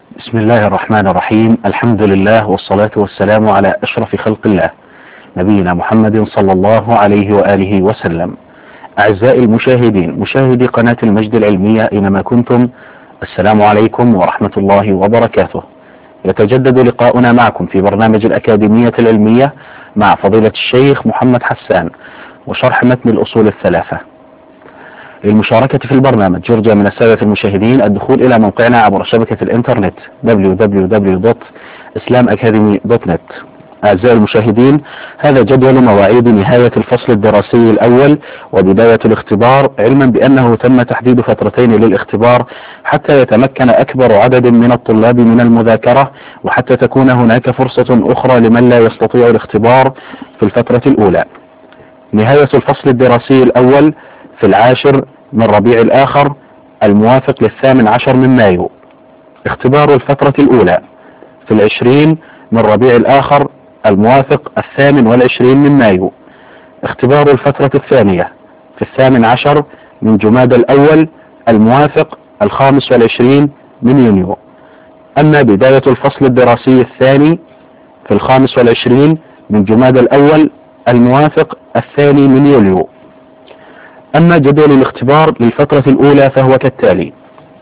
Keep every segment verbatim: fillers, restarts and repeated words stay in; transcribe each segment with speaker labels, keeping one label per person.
Speaker 1: بسم الله الرحمن الرحيم. الحمد لله والصلاة والسلام على أشرف خلق الله نبينا محمد صلى الله عليه وآله وسلم. أعزائي المشاهدين، مشاهدي قناة المجد العلمية أينما كنتم، السلام عليكم ورحمة الله وبركاته. يتجدد لقاؤنا معكم في برنامج الأكاديمية العلمية مع فضيلة الشيخ محمد حسان وشرح متن الأصول الثلاثة. للمشاركة في البرنامج يرجى من السادة المشاهدين الدخول إلى موقعنا عبر شبكة الإنترنت دبليو دبليو دبليو دوت إسلام أكاديمي دوت نت. أعزائي المشاهدين، هذا جدول مواعيد نهاية الفصل الدراسي الأول وبداية الاختبار، علما بأنه تم تحديد فترتين للاختبار حتى يتمكن أكبر عدد من الطلاب من المذاكرة، وحتى تكون هناك فرصة أخرى لمن لا يستطيع الاختبار في الفترة الأولى. نهاية الفصل الدراسي الأول في العاشر من ربيع الآخر الموافق للثامن عشر من مايو. اختبار الفترة الأولى في العشرين من ربيع الآخر الموافق الثامن والعشرين من مايو. اختبار الفترة الثانية في الثامن عشر من جماد الأول الموافق الخامس والعشرين من يونيو. أما بداية الفصل الدراسي الثاني في الخامس والعشرين من جماد الأول الموافق الثاني من يوليو. أما جدول الاختبار للفترة الأولى فهو كالتالي: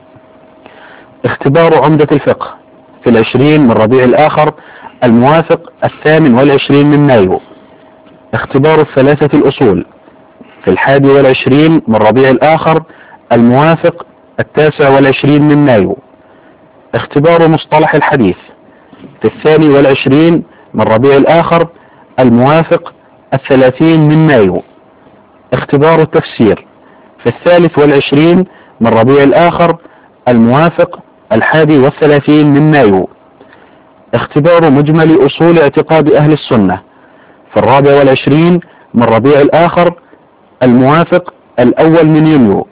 Speaker 1: اختبار عمدة الفقه في العشرين من ربيع الآخر الموافق الثامن والعشرين من مايو. اختبار الثلاثة الأصول في الحادي والعشرين من ربيع الآخر الموافق التاسع والعشرين من مايو. اختبار مصطلح الحديث في الثاني والعشرين من ربيع الآخر الموافق الثلاثين من مايو. اختبار التفسير في الثالث والعشرين من ربيع الآخر الموافق الحادي والثلاثين من مايو. اختبار مجمل أصول اعتقاد أهل السنة في الرابع والعشرين من ربيع الآخر الموافق الأول من يونيو.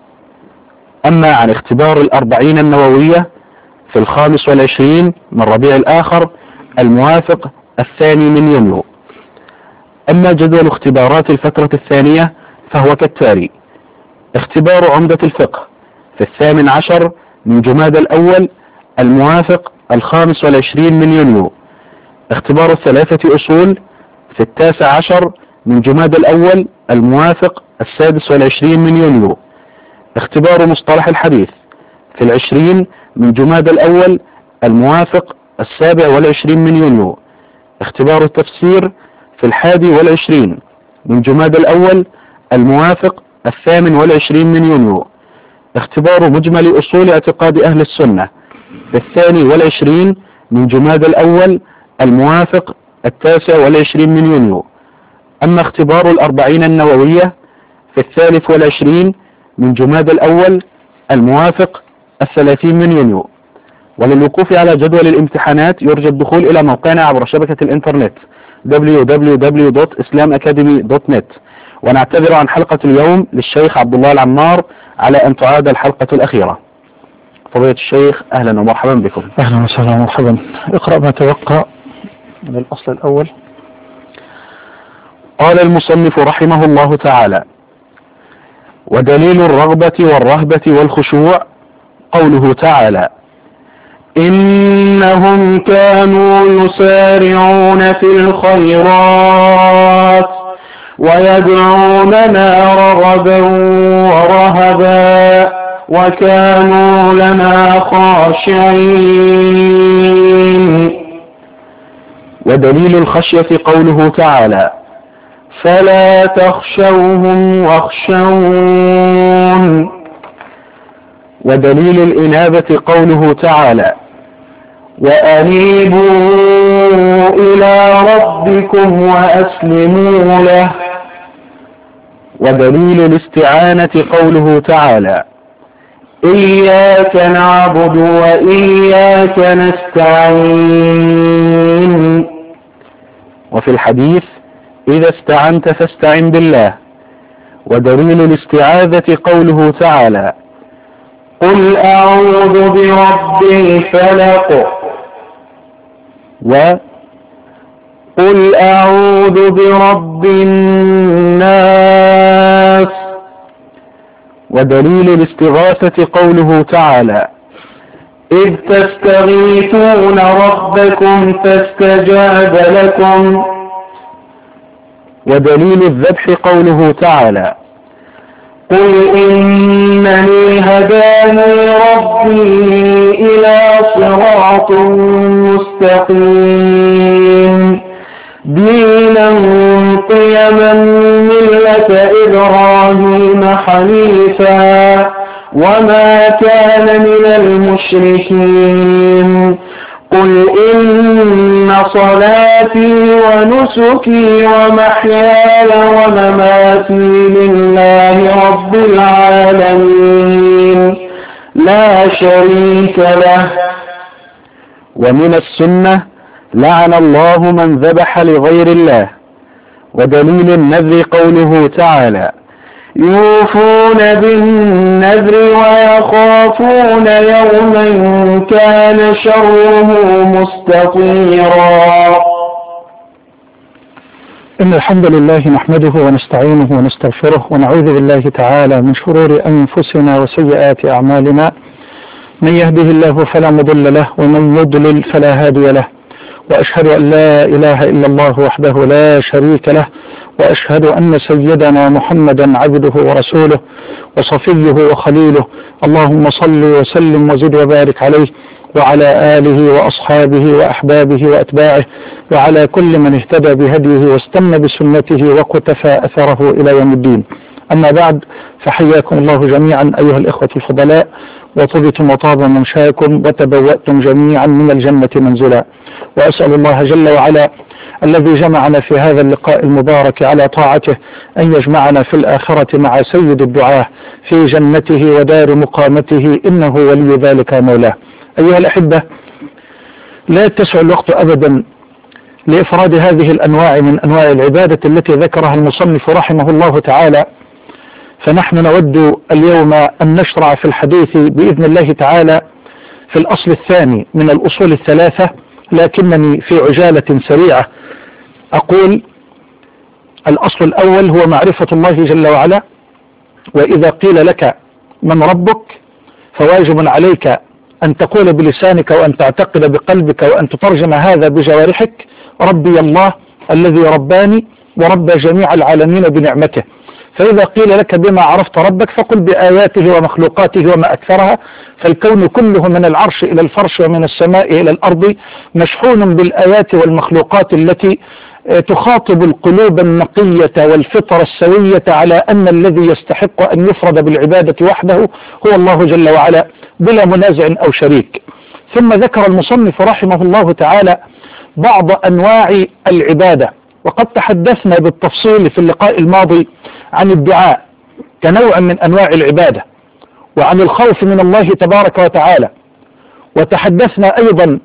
Speaker 1: أما عن اختبار الأربعين النووية في الخامس والعشرين من ربيع الآخر الموافق الثاني من يونيو. أما جدول اختبارات الفترة الثانية فهو كالتالي: اختبار عمدة الفقه في الثامن عشر من جماد الأول الموافق الخامس والعشرين من يونيو. اختبار الثلاثة أصول في التاسع عشر من جماد الأول الموافق السادس والعشرين من يونيو. اختبار مصطلح الحديث في العشرين من جماد الأول الموافق السابع والعشرين من يونيو. اختبار التفسير في الحادي والعشرين من جماد الأول الموافق الثامن والعشرين من يونيو. اختبار مجمل أصول اعتقاد أهل السنة في الثاني والعشرين من جماد الأول الموافق التاسع والعشرين من يونيو. أما اختبار الأربعين النووية في الثالث والعشرين من جماد الأول الموافق الثلاثين من يونيو. وللوقوف على جدول الامتحانات يرجى الدخول إلى موقعنا عبر شبكة الإنترنت دبليو دبليو دبليو دوت إسلام أكاديمي دوت نت. ونعتذر عن حلقة اليوم للشيخ عبد الله العمار على أن تعاد الحلقة الأخيرة. فضيلة الشيخ، أهلا ومرحبا بكم.
Speaker 2: أهلا وسهلا ومرحبا. اقرأ ما تبقى من الأصل الأول.
Speaker 1: قال المصنف رحمه الله تعالى: ودليل الرغبة والرهبة والخشوع قوله تعالى: إنهم كانوا يسارعون في الخيرات ويدعوننا رغبا ورهبا وكانوا لنا خاشعين. ودليل الخشية قوله تعالى: فلا تخشوهم واخشون. ودليل الإنابة قوله تعالى: وأنيبوا إلى ربكم وأسلموا له. ودليل الاستعانة قوله تعالى: إياك نعبد وإياك نستعين. وفي الحديث: إذا استعنت فاستعن بالله. ودليل الاستعاذة قوله تعالى: قل أعوذ برب الفلق. وقل أعوذ برب الناس. ودليل الاستغاثة قوله تعالى: إذ تستغيثون ربكم فاستجاب لكم. ودليل الذبح قوله تعالى: قل إنني هداني ربي إلى صراط مستقيم دينا قيما ملة إبراهيم حنيفا وما كان من المشركين. قل إن صلاتي ونسكي ومحياي ومماتي لله رب العالمين لا شريك له. ومن السنة: لعن الله من ذبح لغير الله. ودليل النذر قوله تعالى: يوفون بالنذر ويخافون يوما كان شره مستطيرا.
Speaker 2: إن الحمد لله نحمده ونستعينه ونستغفره ونعوذ بالله تعالى من شرور أنفسنا وسيئات أعمالنا. من يهده الله فلا مضل له ومن يضلل فلا هادي له، وأشهد أن لا إله إلا الله وحده لا شريك له، وأشهد أن سيدنا محمدا عبده ورسوله وصفيه وخليله. اللهم صل وسلم وزد وبارك عليه وعلى آله وأصحابه وأحبابه وأتباعه وعلى كل من اهتدى بهديه واستنى بسنته وقتفى أثره إلى يوم الدين. أما بعد، فحياكم الله جميعا أيها الإخوة الفضلاء، وطبتم وطاب ممشاكم وتبوأتم جميعا من الجنة منزلا. وأسأل الله جل وعلا الذي جمعنا في هذا اللقاء المبارك على طاعته أن يجمعنا في الآخرة مع سيد الدعاة في جنته ودار مقامته، إنه ولي ذلك مولاه. أيها الأحبة، لا يتسع الوقت أبدا لإفراد هذه الأنواع من أنواع العبادة التي ذكرها المصنف رحمه الله تعالى، فنحن نود اليوم أن نشرع في الحديث بإذن الله تعالى في الأصل الثاني من الأصول الثلاثة، لكنني في عجالة سريعة أقول: الأصل الأول هو معرفة الله جل وعلا. وإذا قيل لك من ربك فواجب عليك أن تقول بلسانك وأن تعتقد بقلبك وأن تترجم هذا بجوارحك: ربي الله الذي رباني ورب جميع العالمين بنعمته. فإذا قيل لك بما عرفت ربك فقل بآياته ومخلوقاته وما أكثرها، فالكون كله من العرش إلى الفرش ومن السماء إلى الأرض مشحون بالآيات والمخلوقات التي تخاطب القلوب النقية والفطر السوية على أن الذي يستحق أن يفرد بالعبادة وحده هو الله جل وعلا بلا منازع أو شريك. ثم ذكر المصنف رحمه الله تعالى بعض أنواع العبادة، وقد تحدثنا بالتفصيل في اللقاء الماضي عن الدعاء كنوع من أنواع العبادة، وعن الخوف من الله تبارك وتعالى، وتحدثنا أيضا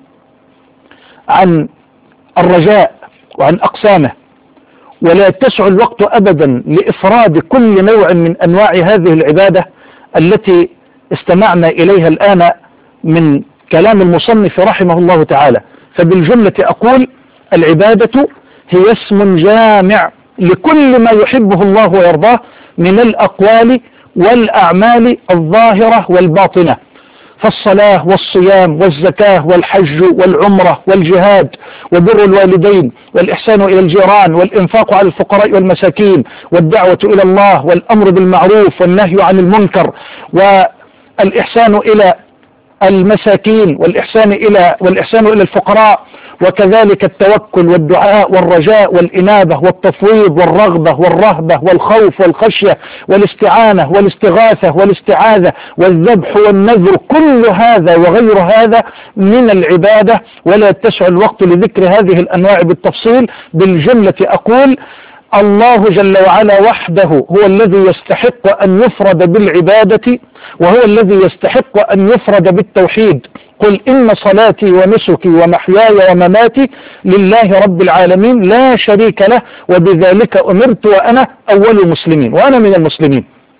Speaker 2: عن الرجاء وعن أقسامه. ولا يتسع الوقت أبدا لإفراد كل نوع من أنواع هذه العبادة التي استمعنا إليها الآن من كلام المصنف رحمه الله تعالى. فبالجملة أقول: العبادة هي اسم جامع لكل ما يحبه الله ويرضاه من الأقوال والأعمال الظاهرة والباطنة، فالصلاة والصيام والزكاة والحج والعمرة والجهاد وبر الوالدين والإحسان إلى الجيران والإنفاق على الفقراء والمساكين والدعوة إلى الله والأمر بالمعروف والنهي عن المنكر والإحسان إلى المساكين والإحسان إلى والإحسان إلى الفقراء، وكذلك التوكل والدعاء والرجاء والإنابة والتفويض والرغبة والرهبة والخوف والخشية والاستعانة والاستغاثة والاستعاذة والذبح والنذر. كل هذا وغير هذا من العبادة، ولا يتسع الوقت لذكر هذه الأنواع بالتفصيل. بالجملة أقول: الله جل وعلا وحده هو الذي يستحق أن يفرد بالعبادة، وهو الذي يستحق أن يفرد بالتوحيد. قل إن صلاتي ونسكي ومحياي ومماتي لله رب العالمين لا شريك له وبذلك أمرت وأنا أول المسلمين، وأنا من المسلمين.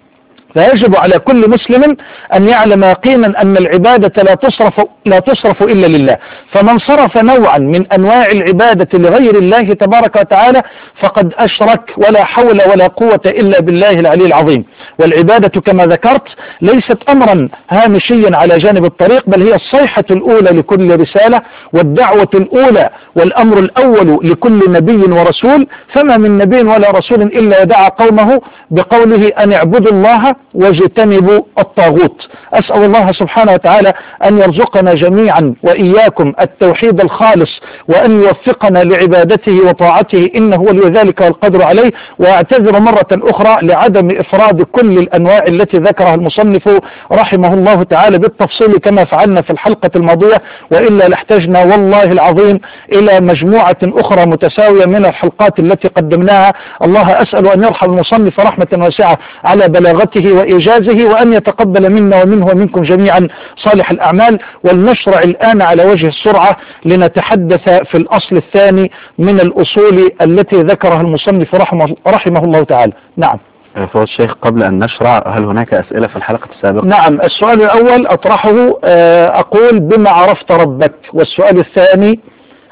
Speaker 2: فيجب على كل مسلم أن يعلم يقينا أن العبادة لا تصرف, لا تصرف إلا لله. فمن صرف نوعا من أنواع العبادة لغير الله تبارك وتعالى فقد أشرك، ولا حول ولا قوة إلا بالله العلي العظيم. والعبادة كما ذكرت ليست أمرا هامشيا على جانب الطريق، بل هي الصيحة الأولى لكل رسالة، والدعوة الأولى والأمر الأول لكل نبي ورسول. فما من نبي ولا رسول إلا ودعا قومه بقوله أن اعبدوا الله واجتنبوا الطاغوت. أسأل الله سبحانه وتعالى أن يرزقنا جميعا وإياكم التوحيد الخالص، وأن يوفقنا لعبادته وطاعته، إنه ولي ذلك والقدر عليه. وأعتذر مرة أخرى لعدم إفراد كل الأنواع التي ذكرها المصنف رحمه الله تعالى بالتفصيل كما فعلنا في الحلقة الماضية، وإلا لاحتجنا والله العظيم إلى مجموعة أخرى متساوية من الحلقات التي قدمناها. الله أسأل أن يرحم المصنف رحمة واسعة على بلاغته وإيجازه، وأن يتقبل منا ومنه ومنكم جميعا صالح الأعمال. ولنشرع الآن على وجه السرعة لنتحدث في الأصل الثاني من الأصول التي ذكرها المصنف رحمه, رحمه الله تعالى. نعم
Speaker 1: فضل الشيخ، قبل أن نشرع هل هناك أسئلة في الحلقة السابقة؟
Speaker 2: نعم. السؤال الأول أطرحه أقول بما عرفت ربك، والسؤال الثاني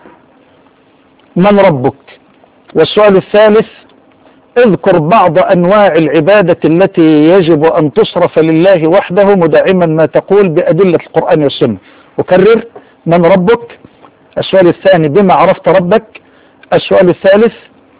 Speaker 2: من ربك، والسؤال الثالث اذكر بعض أنواع العبادة التي يجب أن تصرف لله وحده مدعما ما تقول بأدلة القرآن والسنة. أكرر: من ربك، السؤال الثاني بما عرفت ربك، السؤال الثالث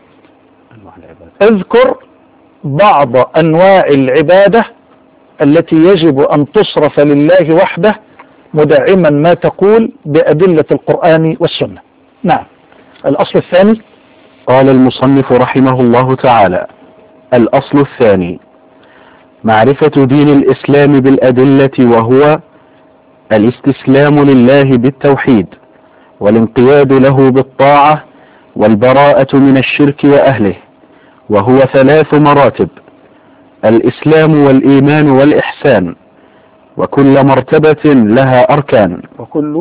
Speaker 2: اذكر بعض أنواع العبادة التي يجب أن تصرف لله وحده مدعما ما تقول بأدلة القرآن والسنة. نعم. الأصل الثاني
Speaker 1: قال المصنف رحمه الله تعالى: الأصل الثاني معرفة دين الإسلام بالأدلة، وهو الاستسلام لله بالتوحيد، والانقياد له بالطاعة، والبراءة من الشرك وأهله، وهو ثلاث مراتب: الإسلام والإيمان والإحسان، وكل مرتبة لها أركان
Speaker 2: وكل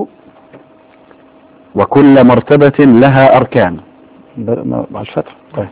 Speaker 1: وكل مرتبة لها أركان
Speaker 2: مع الفتح. طيب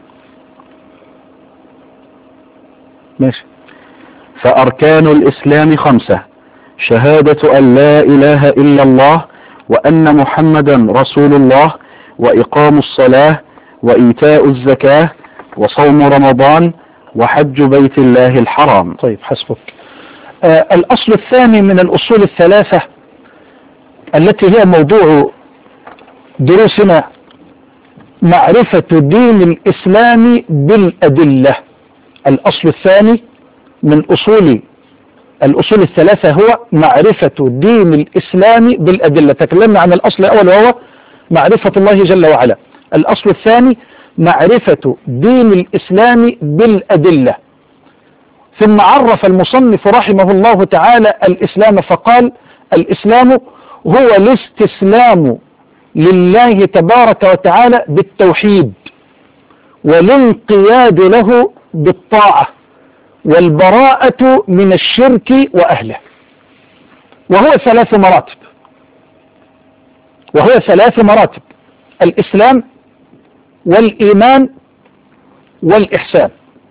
Speaker 2: ماشي.
Speaker 1: فأركان الإسلام خمسة: شهادة أن لا إله إلا الله، وأن محمدا رسول الله، وإقام الصلاة، وإيتاء الزكاة، وصوم رمضان، وحج بيت الله الحرام.
Speaker 2: طيب حسبك. آه الأصل الثاني من الأصول الثلاثة التي هي موضوع دروسنا معرفة دين الإسلام بالأدلة. الأصل الثاني من أصول الأصول الثلاثة هو معرفة دين الإسلام بالأدلة. تكلمنا عن الأصل الأول وهو معرفة الله جل وعلا. الأصل الثاني معرفة دين الإسلام بالأدلة. ثم عرف المصنف رحمه الله تعالى الإسلام فقال: الإسلام هو الاستسلام لله تبارك وتعالى بالتوحيد، والانقياد له بالطاعة، والبراءة من الشرك وأهله. وهو ثلاث مراتب وهو ثلاث مراتب: الإسلام والإيمان والإحسان.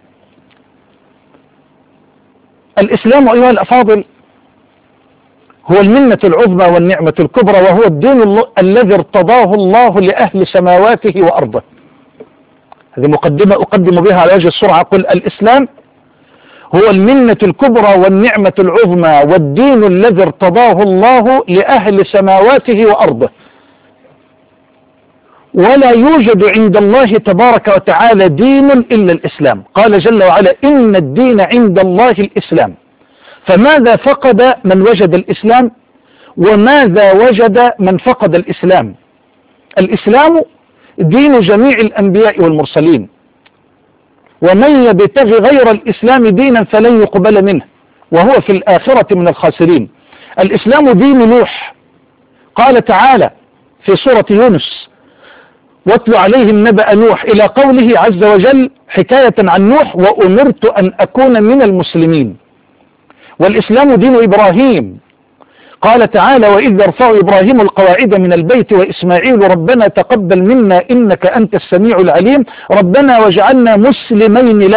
Speaker 2: الإسلام أيها الأفاضل هو المنة العظمى والنعمة الكبرى، وهو الدين الذي ارتضاه الله لأهل سماواته وأرضه. هذه مقدمة أقدم بها على وجه السرعة. قل: الإسلام هو المنة الكبرى والنعمة العظمى والدين الذي ارتضاه الله لأهل سماواته وأرضه، ولا يوجد عند الله تبارك وتعالى دين إلا الإسلام. قال جل وعلا: إن الدين عند الله الإسلام. فماذا فقد من وجد الإسلام، وماذا وجد من فقد الإسلام؟ الإسلام دين جميع الأنبياء والمرسلين، ومن يبتغي غير الإسلام دينا فلن يقبل منه وهو في الآخرة من الخاسرين. الإسلام دين نوح. قال تعالى في سورة يونس: واتل عليهم نبأ نوح، إلى قوله عز وجل حكاية عن نوح: وأمرت أن أكون من المسلمين. والإسلام دين إبراهيم. قال تعالى: وإذ يرفع إبراهيم القواعد من البيت وإسماعيل ربنا تقبل منا إنك أنت السميع العليم ربنا واجعلنا مسلمين لك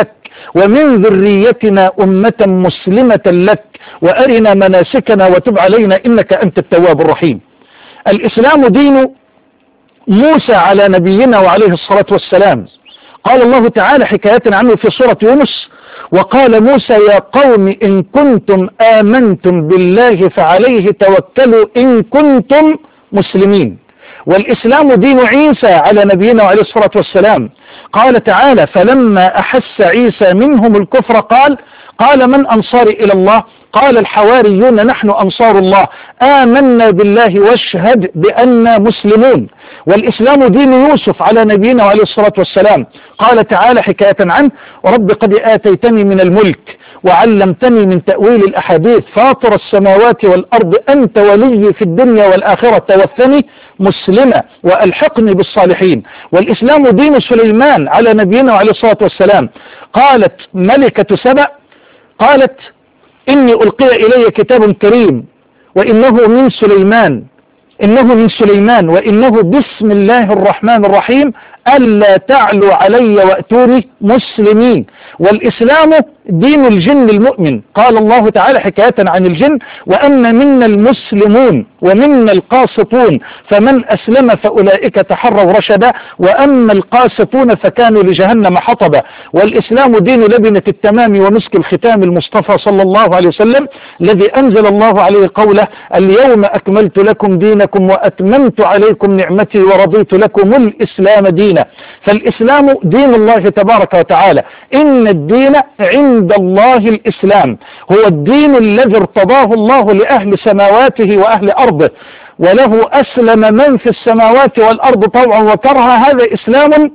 Speaker 2: ومن ذريتنا أمة مسلمة لك وأرنا مناسكنا وتب علينا إنك أنت التواب الرحيم. الإسلام دين موسى على نبينا وعليه الصلاة والسلام. قال الله تعالى حكاية عنه في سورة يونس: وقال موسى يا قوم إن كنتم آمنتم بالله فعليه توكلوا إن كنتم مسلمين. والإسلام دين عيسى على نبينا وعليه الصلاة والسلام. قال تعالى: فلما أحس عيسى منهم الكفر قال قال من أنصاري إلى الله؟ قال الحواريون نحن أنصار الله آمنا بالله واشهد بأننا مسلمون. والإسلام دين يوسف على نبينا وعليه الصلاة والسلام. قال تعالى حكاية عنه: ورب قد آتيتني من الملك وعلمتني من تأويل الأحاديث فاطر السماوات والأرض أنت ولي في الدنيا والآخرة توفني مسلما وألحقني بالصالحين. والإسلام دين سليمان على نبينا وعليه الصلاة والسلام. قالت ملكة سبأ قالت: إني ألقي إلي كتاب كريم وإنه من سليمان إنه من سليمان وإنه بسم الله الرحمن الرحيم ألا تعلوا علي وأتوني مسلمين. والإسلام دين الجن المؤمن. قال الله تعالى حكاية عن الجن: وأن منا المسلمون ومنا القاسطون فمن أسلم فأولئك تحروا رشدا وأما القاسطون فكانوا لجهنم حطبا. والإسلام دين لبنة التمام ومسك الختام المصطفى صلى الله عليه وسلم الذي أنزل الله عليه قوله: اليوم أكملت لكم دينكم وأتممت عليكم نعمتي ورضيت لكم الإسلام دينا. فالإسلام دين الله تبارك وتعالى. إن الدين عند الله الإسلام، هو الدين الذي ارتضاه الله لأهل سماواته وأهل أرضه، وله أسلم من في السماوات والأرض طوعا وكرها. هذا إسلام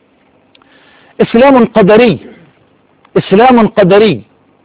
Speaker 2: إسلام قدري إسلام قدري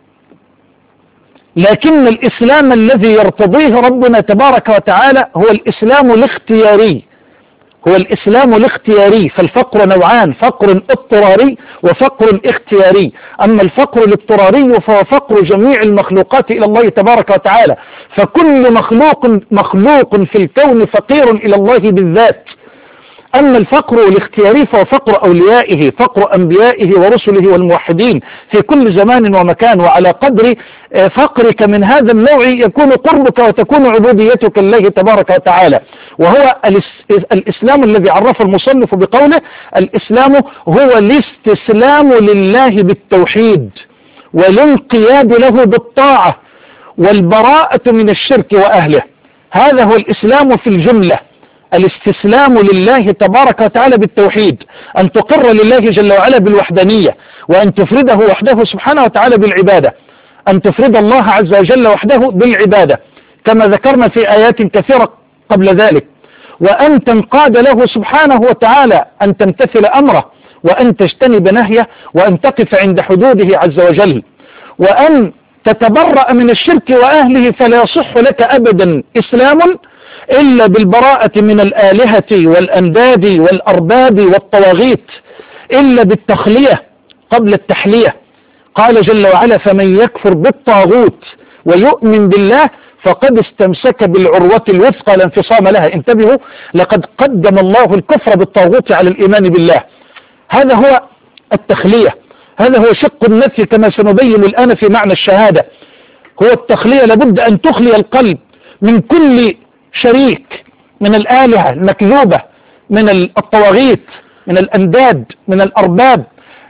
Speaker 2: لكن الإسلام الذي يرتضيه ربنا تبارك وتعالى هو الإسلام الاختياري هو الإسلام الاختياري. فالفقر نوعان: فقر اضطراري وفقر اختياري. أما الفقر الاضطراري فهو فقر جميع المخلوقات إلى الله تبارك وتعالى، فكل مخلوق مخلوق في الكون فقير إلى الله بالذات. أما الفقر الاختياري فهو فقر أوليائه، فقر أنبيائه ورسله والموحدين في كل زمان ومكان. وعلى قدر فقرك من هذا النوع يكون قربك وتكون عبوديتك لله تبارك وتعالى. وهو الإسلام الذي عرف المصنف بقوله: الإسلام هو الاستسلام لله بالتوحيد والانقياد له بالطاعة والبراءة من الشرك وأهله. هذا هو الإسلام في الجملة، الاستسلام لله تبارك وتعالى بالتوحيد، أن تقر لله جل وعلا بالوحدانية، وأن تفرده وحده سبحانه وتعالى بالعبادة، أن تفرد الله عز وجل وحده بالعبادة كما ذكرنا في آيات كثيرة قبل ذلك، وأن تنقاد له سبحانه وتعالى، أن تمتثل أمره وأن تجتنب نهيه وأن تقف عند حدوده عز وجل، وأن تتبرأ من الشرك وأهله. فلا يصح لك أبدا إسلام إلا بالبراءة من الآلهة والأنداد والأرباب والطواغيت، إلا بالتخلية قبل التحلية. قال جل وعلا: فمن يكفر بالطاغوت ويؤمن بالله فقد استمسك بالعروة الوثقى لا انفصام لها. انتبهوا، لقد قدم الله الكفر بالطاغوت على الإيمان بالله. هذا هو التخلية، هذا هو شق النفي كما سنبين الآن في معنى الشهادة. هو التخلية، لابد أن تخلي القلب من كل شريك، من الآلهة المكذوبة، من الطواغيت، من الأنداد، من الأرباب،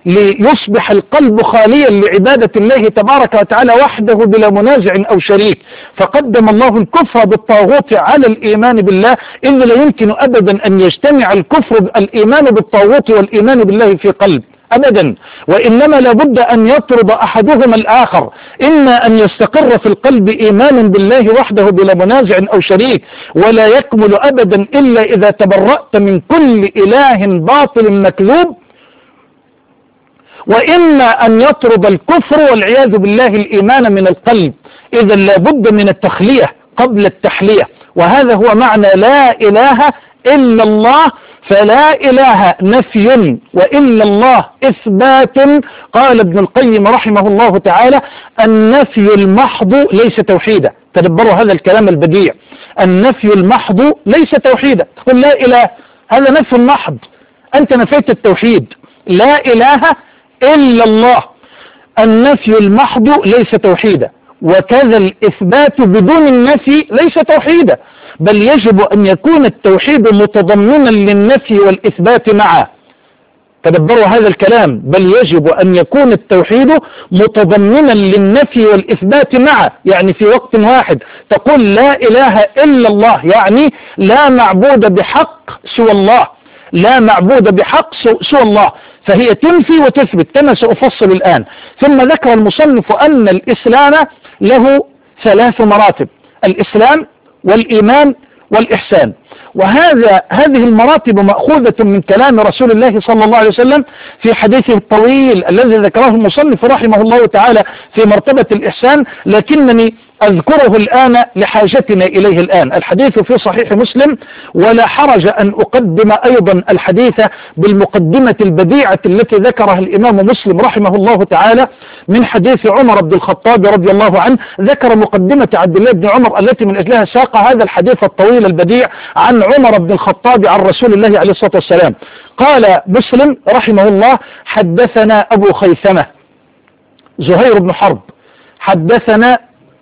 Speaker 2: ليصبح القلب خاليا لعبادة الله تبارك وتعالى وحده بلا منازع أو شريك. فقدم الله الكفر بالطاغوت على الإيمان بالله، إن لا يمكن أبدا أن يجتمع الكفر الإيمان بالطاغوت والإيمان بالله في قلب أبدا، وإنما لابد أن يطرد أحدهما الآخر. إما أن يستقر في القلب إيمان بالله وحده بلا منازع أو شريك، ولا يكمل أبدا إلا إذا تبرأت من كل إله باطل مكذوب، وإما أن يطرد الكفر والعياذ بالله الإيمان من القلب. إذا لابد من التخلية قبل التحلية، وهذا هو معنى لا إله إلا الله. فلا إله نفي وإلا الله إثبات. قال ابن القيم رحمه الله تعالى: النفي المحض ليس توحيدا. تدبروا هذا الكلام البديع، النفي المحض ليس توحيدا. تقول لا إله، هذا نفي محض، أنت نفيت التوحيد. لا إله إلا الله. النفي المحض ليس توحيدا، وكذا الإثبات بدون النفي ليس توحيدا، بل يجب أن يكون التوحيد متضمنا للنفي والإثبات معا. تدبروا هذا الكلام، بل يجب أن يكون التوحيد متضمنا للنفي والإثبات معا، يعني في وقت واحد تقول لا إله إلا الله، يعني لا معبود بحق سوى الله، لا معبود بحق سوى الله، فهي تنفي وتثبت كما سأفصل الآن. ثم ذكر المصنف أن الإسلام له ثلاث مراتب: الإسلام والإيمان والإحسان. وهذا هذه المراتب مأخوذة من كلام رسول الله صلى الله عليه وسلم في حديثه الطويل الذي ذكره المصنف رحمه الله تعالى في مرتبة الإحسان، لكنني أذكره الآن لحاجتنا إليه الآن. الحديث في صحيح مسلم، ولا حرج أن أقدم أيضا الحديث بالمقدمة البديعة التي ذكرها الإمام مسلم رحمه الله تعالى من حديث عمر بن الخطاب رضي الله عنه. ذكر مقدمة عبد الله بن عمر التي من أجلها ساق هذا الحديث الطويل البديع عن عمر بن الخطاب عن رسول الله عليه الصلاة والسلام. قال مسلم رحمه الله: حدثنا أبو خيثمة زهير بن حرب، حدثنا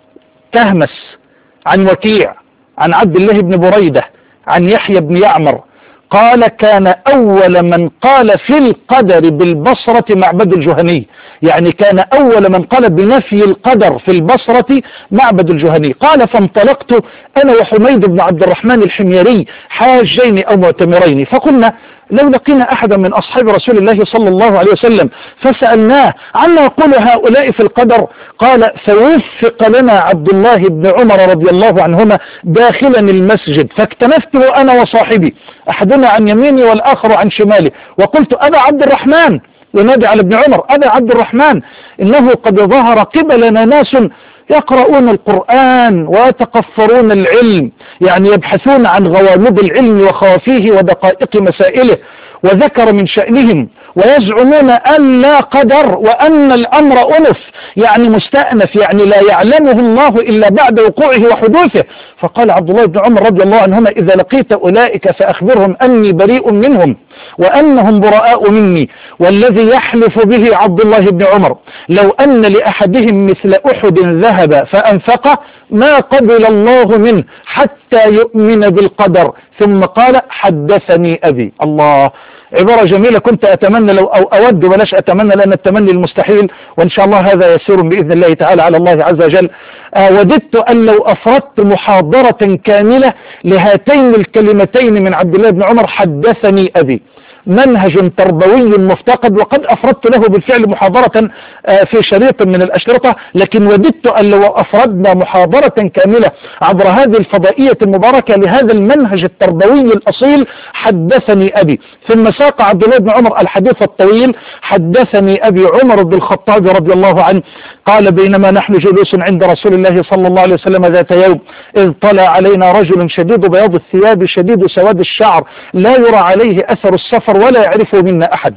Speaker 2: كهمس عن وكيع عن عبد الله بن بريدة عن يحيى بن يعمر قال: كان أول من قال في القدر بالبصرة معبد الجهني، يعني كان أول من قال بنفي القدر في البصرة معبد الجهني. قال: فانطلقت أنا وحميد بن عبد الرحمن الحميري حاجين أو معتمرين، فقلنا لو لقينا أحدا من أصحاب رسول الله صلى الله عليه وسلم فسألناه عما يقول هؤلاء في القدر. قال: فوفق لنا عبد الله بن عمر رضي الله عنهما داخلا المسجد، فاكتنفته أنا وصاحبي، أحدنا عن يميني والآخر عن شمالي، وقلت: أبا عبد الرحمن، ينادي على ابن عمر: أبا عبد الرحمن، إنه قد ظهر قبلنا ناس يقرؤون القرآن ويتقفرون العلم، يعني يبحثون عن غوامض العلم وخوافيه ودقائق مسائله، وذكر من شأنهم ويزعمون أن لا قدر وأن الأمر أنف، يعني مستأنف، يعني لا يعلمه الله إلا بعد وقوعه وحدوثه. فقال عبد الله بن عمر رضي الله عنهما: إذا لقيت أولئك فأخبرهم أني بريء منهم وأنهم براء مني، والذي يحلف به عبد الله بن عمر لو أن لأحدهم مثل أحد ذهب فأنفقه ما قبل الله منه حتى يؤمن بالقدر. ثم قال: حدثني أبي. الله، عبارة جميلة كنت أتمنى لو أو أود بلاش أتمنى، لأن التمني المستحيل، وإن شاء الله هذا يسير بإذن الله تعالى على الله عز وجل. آه وددت أن لو أفردت محاضرة كاملة لهاتين الكلمتين من عبد الله بن عمر: حدثني أبي، منهج تربوي مفتقد، وقد أفردت له بالفعل محاضرة في شريط من الأشرطة، لكن وددت أن لو أفردنا محاضرة كاملة عبر هذه الفضائية المباركة لهذا المنهج التربوي الأصيل. حدثني أبي. ثم ساق عبد الله بن عمر الحديث الطويل: حدثني أبي عمر بن الخطاب رضي الله عنه قال: بينما نحن جلوس عند رسول الله صلى الله عليه وسلم ذات يوم، إذ طلع علينا رجل شديد بياض الثياب شديد سواد الشعر، لا يرى عليه أثر السفر ولا يعرفه منا أحد،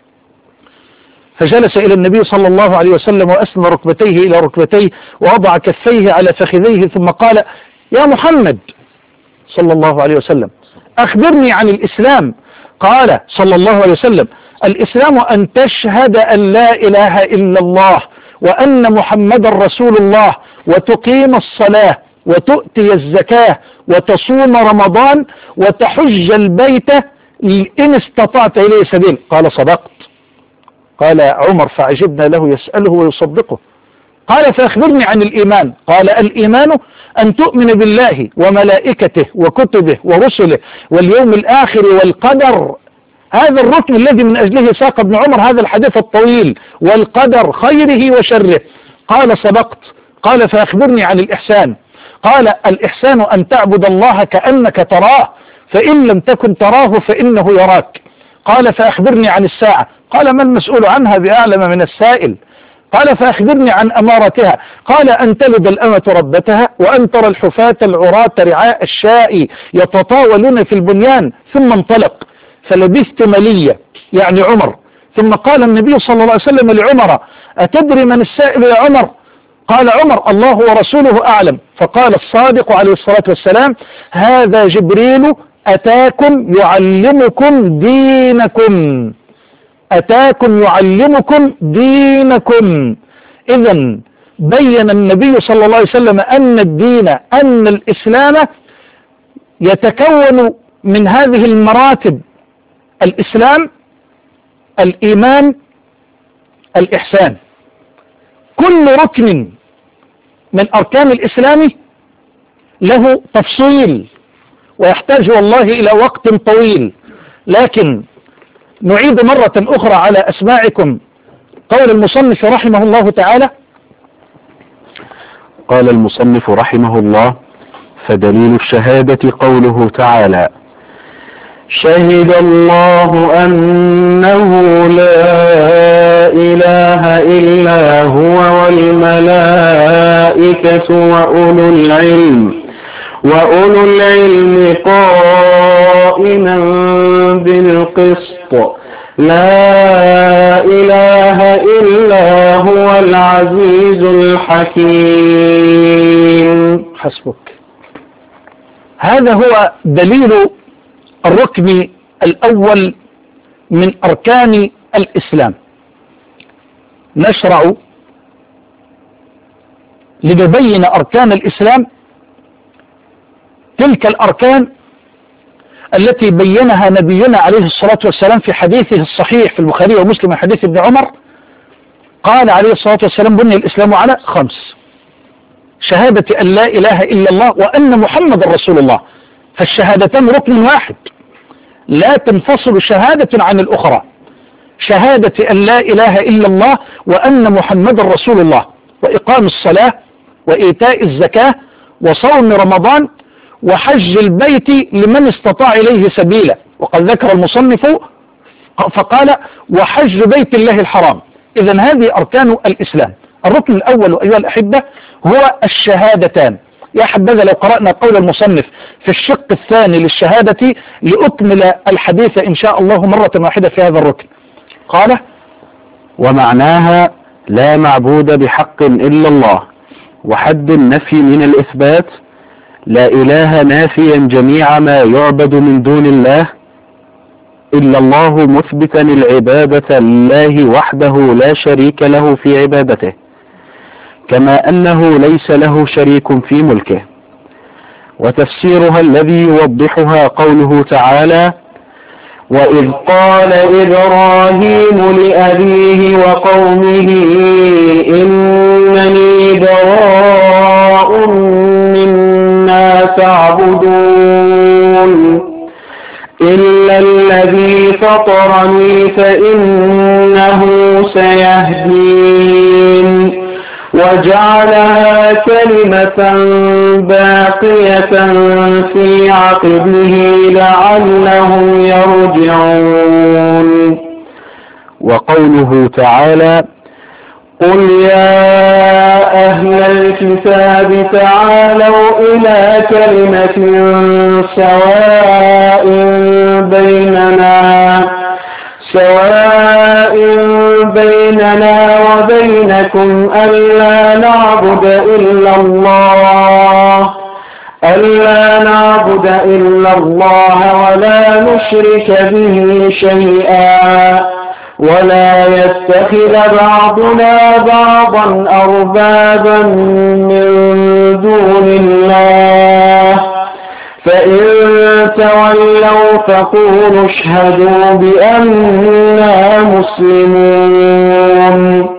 Speaker 2: فجلس إلى النبي صلى الله عليه وسلم وأسند ركبتيه إلى ركبتيه ووضع كفيه على فخذيه، ثم قال: يا محمد صلى الله عليه وسلم، أخبرني عن الإسلام. قال صلى الله عليه وسلم: الإسلام أن تشهد أن لا إله إلا الله وأن محمد رسول الله، وتقيم الصلاة، وتؤتي الزكاة، وتصوم رمضان، وتحج البيت إن استطعت إليه سبيل. قال: صدقت. قال عمر: فعجبنا له يسأله ويصدقه. قال: فأخبرني عن الإيمان. قال: الإيمان أن تؤمن بالله وملائكته وكتبه ورسله واليوم الآخر والقدر. هذا الركن الذي من أجله ساق ابن عمر هذا الحديث الطويل، والقدر خيره وشره. قال: صدقت. قال: فأخبرني عن الإحسان. قال: الإحسان أن تعبد الله كأنك تراه، فإن لم تكن تراه فإنه يراك. قال: فأخبرني عن الساعة. قال: ما المسؤول عنها بأعلم من السائل. قال: فأخبرني عن أمارتها. قال: أن تلد الأمة ربتها، وأن ترى الحفاة العراة رعاء الشاء يتطاولون في البنيان. ثم انطلق، فلبثت مليا، يعني عمر. ثم قال النبي صلى الله عليه وسلم لعمر: أتدري من السائل يا عمر؟ قال عمر: الله ورسوله أعلم. فقال الصادق عليه الصلاة والسلام: هذا جبريل أتاكم يعلمكم دينكم. أتاكم يعلمكم دينكم. إذن بين النبي صلى الله عليه وسلم أن الدين، أن الإسلام يتكون من هذه المراتب: الإسلام، الإيمان، الإحسان. كل ركن من أركان الإسلام له تفصيل ويحتاج والله إلى وقت طويل، لكن نعيد مرة أخرى على أسماعكم قول المصنف رحمه الله تعالى.
Speaker 1: قال المصنف رحمه الله: فدليل الشهادة قوله تعالى: شهد الله أنه لا إله إلا هو والملائكة وأولو العلم وأولو العلم قائما بالقسط لا إله إلا هو العزيز الحكيم.
Speaker 2: حسبك. هذا هو دليل الركن الأول من أركان الإسلام. نشرع لنبين أركان الإسلام، تلك الأركان التي بينها نبينا عليه الصلاة والسلام في حديثه الصحيح في البخاري ومسلم من حديث ابن عمر. قال عليه الصلاة والسلام: بني الإسلام على خمس: شهادة أن لا إله إلا الله وأن محمد رسول الله. فالشهادتان ركن واحد، لا تنفصل شهادة عن الأخرى. شهادة أن لا إله إلا الله وأن محمد رسول الله، وإقام الصلاة وإيتاء الزكاة وصوم رمضان وحج البيت لمن استطاع إليه سبيلا. وقد ذكر المصنف فقال: وحج بيت الله الحرام. إذن هذه أركان الإسلام. الركن الأول أيها الأحبة هو الشهادتان. يا حبذا لو قرأنا قول المصنف في الشق الثاني للشهادة لأكمل الحديث إن شاء الله مرة واحدة في هذا الركن. قال:
Speaker 1: ومعناها لا معبود بحق إلا الله. وحد النفي من الإثبات: لا إله نافيا جميع ما يعبد من دون الله إلا الله، مثبتا العبادة لله وحده لا شريك له في عبادته، كما أنه ليس له شريك في ملكه. وتفسيرها الذي يوضحها قوله تعالى: وإذ قال إبراهيم لأبيه وقومه إنني براء مما تعبدون إلا الذي فطرني فإنه سيهدين وجعلها كلمة باقية في عقبه لعلهم يرجعون. وقوله تعالى: قل يا أهل الكتاب تعالوا إلى كلمة سواء بيننا سواء بيننا وبينكم ألا نعبد إلا الله ألا نعبد إلا الله ولا نشرك به شيئا ولا يتخذ بعضنا بعضا أربابا من دون الله فإن تولوا فقولوا اشهدوا بأننا مسلمون.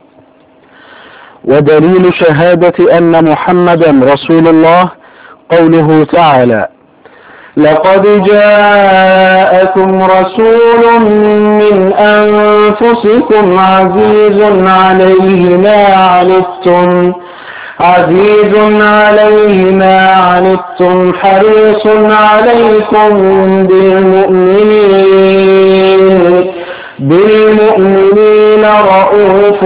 Speaker 1: ودليل شهادة أن محمدا رسول الله قوله تعالى: لقد جاءكم رسول من أنفسكم عزيز عليه ما عنتم عزيز عليه ما عنتم حريص عليكم بالمؤمنين بالمؤمنين رؤوف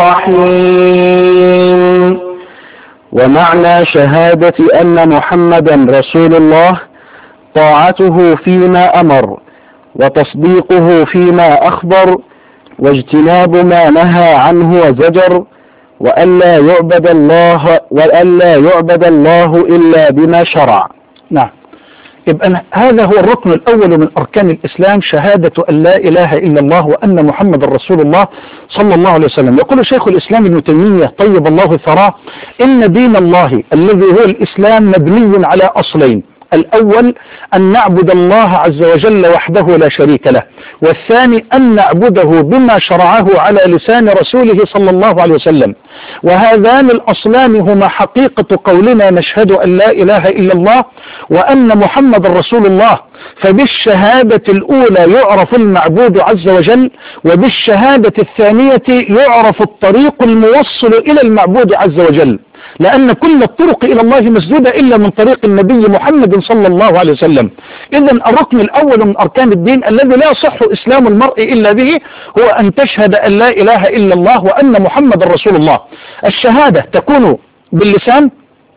Speaker 1: رحيم. ومعنى شهادة أن محمدا رسول الله طاعته فيما أمر وتصديقه فيما أخبر واجتناب ما نهى عنه وزجر وألا يعبد الله وألا يعبد الله إلا بما شرع.
Speaker 2: نعم. يبقى هذا هو الركن الأول من أركان الإسلام، شهادة أن لا إله إلا الله وأن محمد رسول الله صلى الله عليه وسلم. يقول شيخ الإسلام ابن تيمية طيب الله ثراه: إن دين الله الذي هو الإسلام مبني على أصلين: الأول أن نعبد الله عز وجل وحده لا شريك له، والثاني أن نعبده بما شرعه على لسان رسوله صلى الله عليه وسلم. وهذان الأصلان هما حقيقة قولنا نشهد أن لا إله إلا الله وأن محمد رسول الله. فبالشهادة الأولى يعرف المعبود عز وجل، وبالشهادة الثانية يعرف الطريق الموصل إلى المعبود عز وجل، لأن كل الطرق إلى الله مسدودة إلا من طريق النبي محمد صلى الله عليه وسلم. إذن الركن الأول من أركان الدين الذي لا يصح إسلام المرء إلا به هو أن تشهد أن لا إله إلا الله وأن محمد رسول الله. الشهادة تكون باللسان،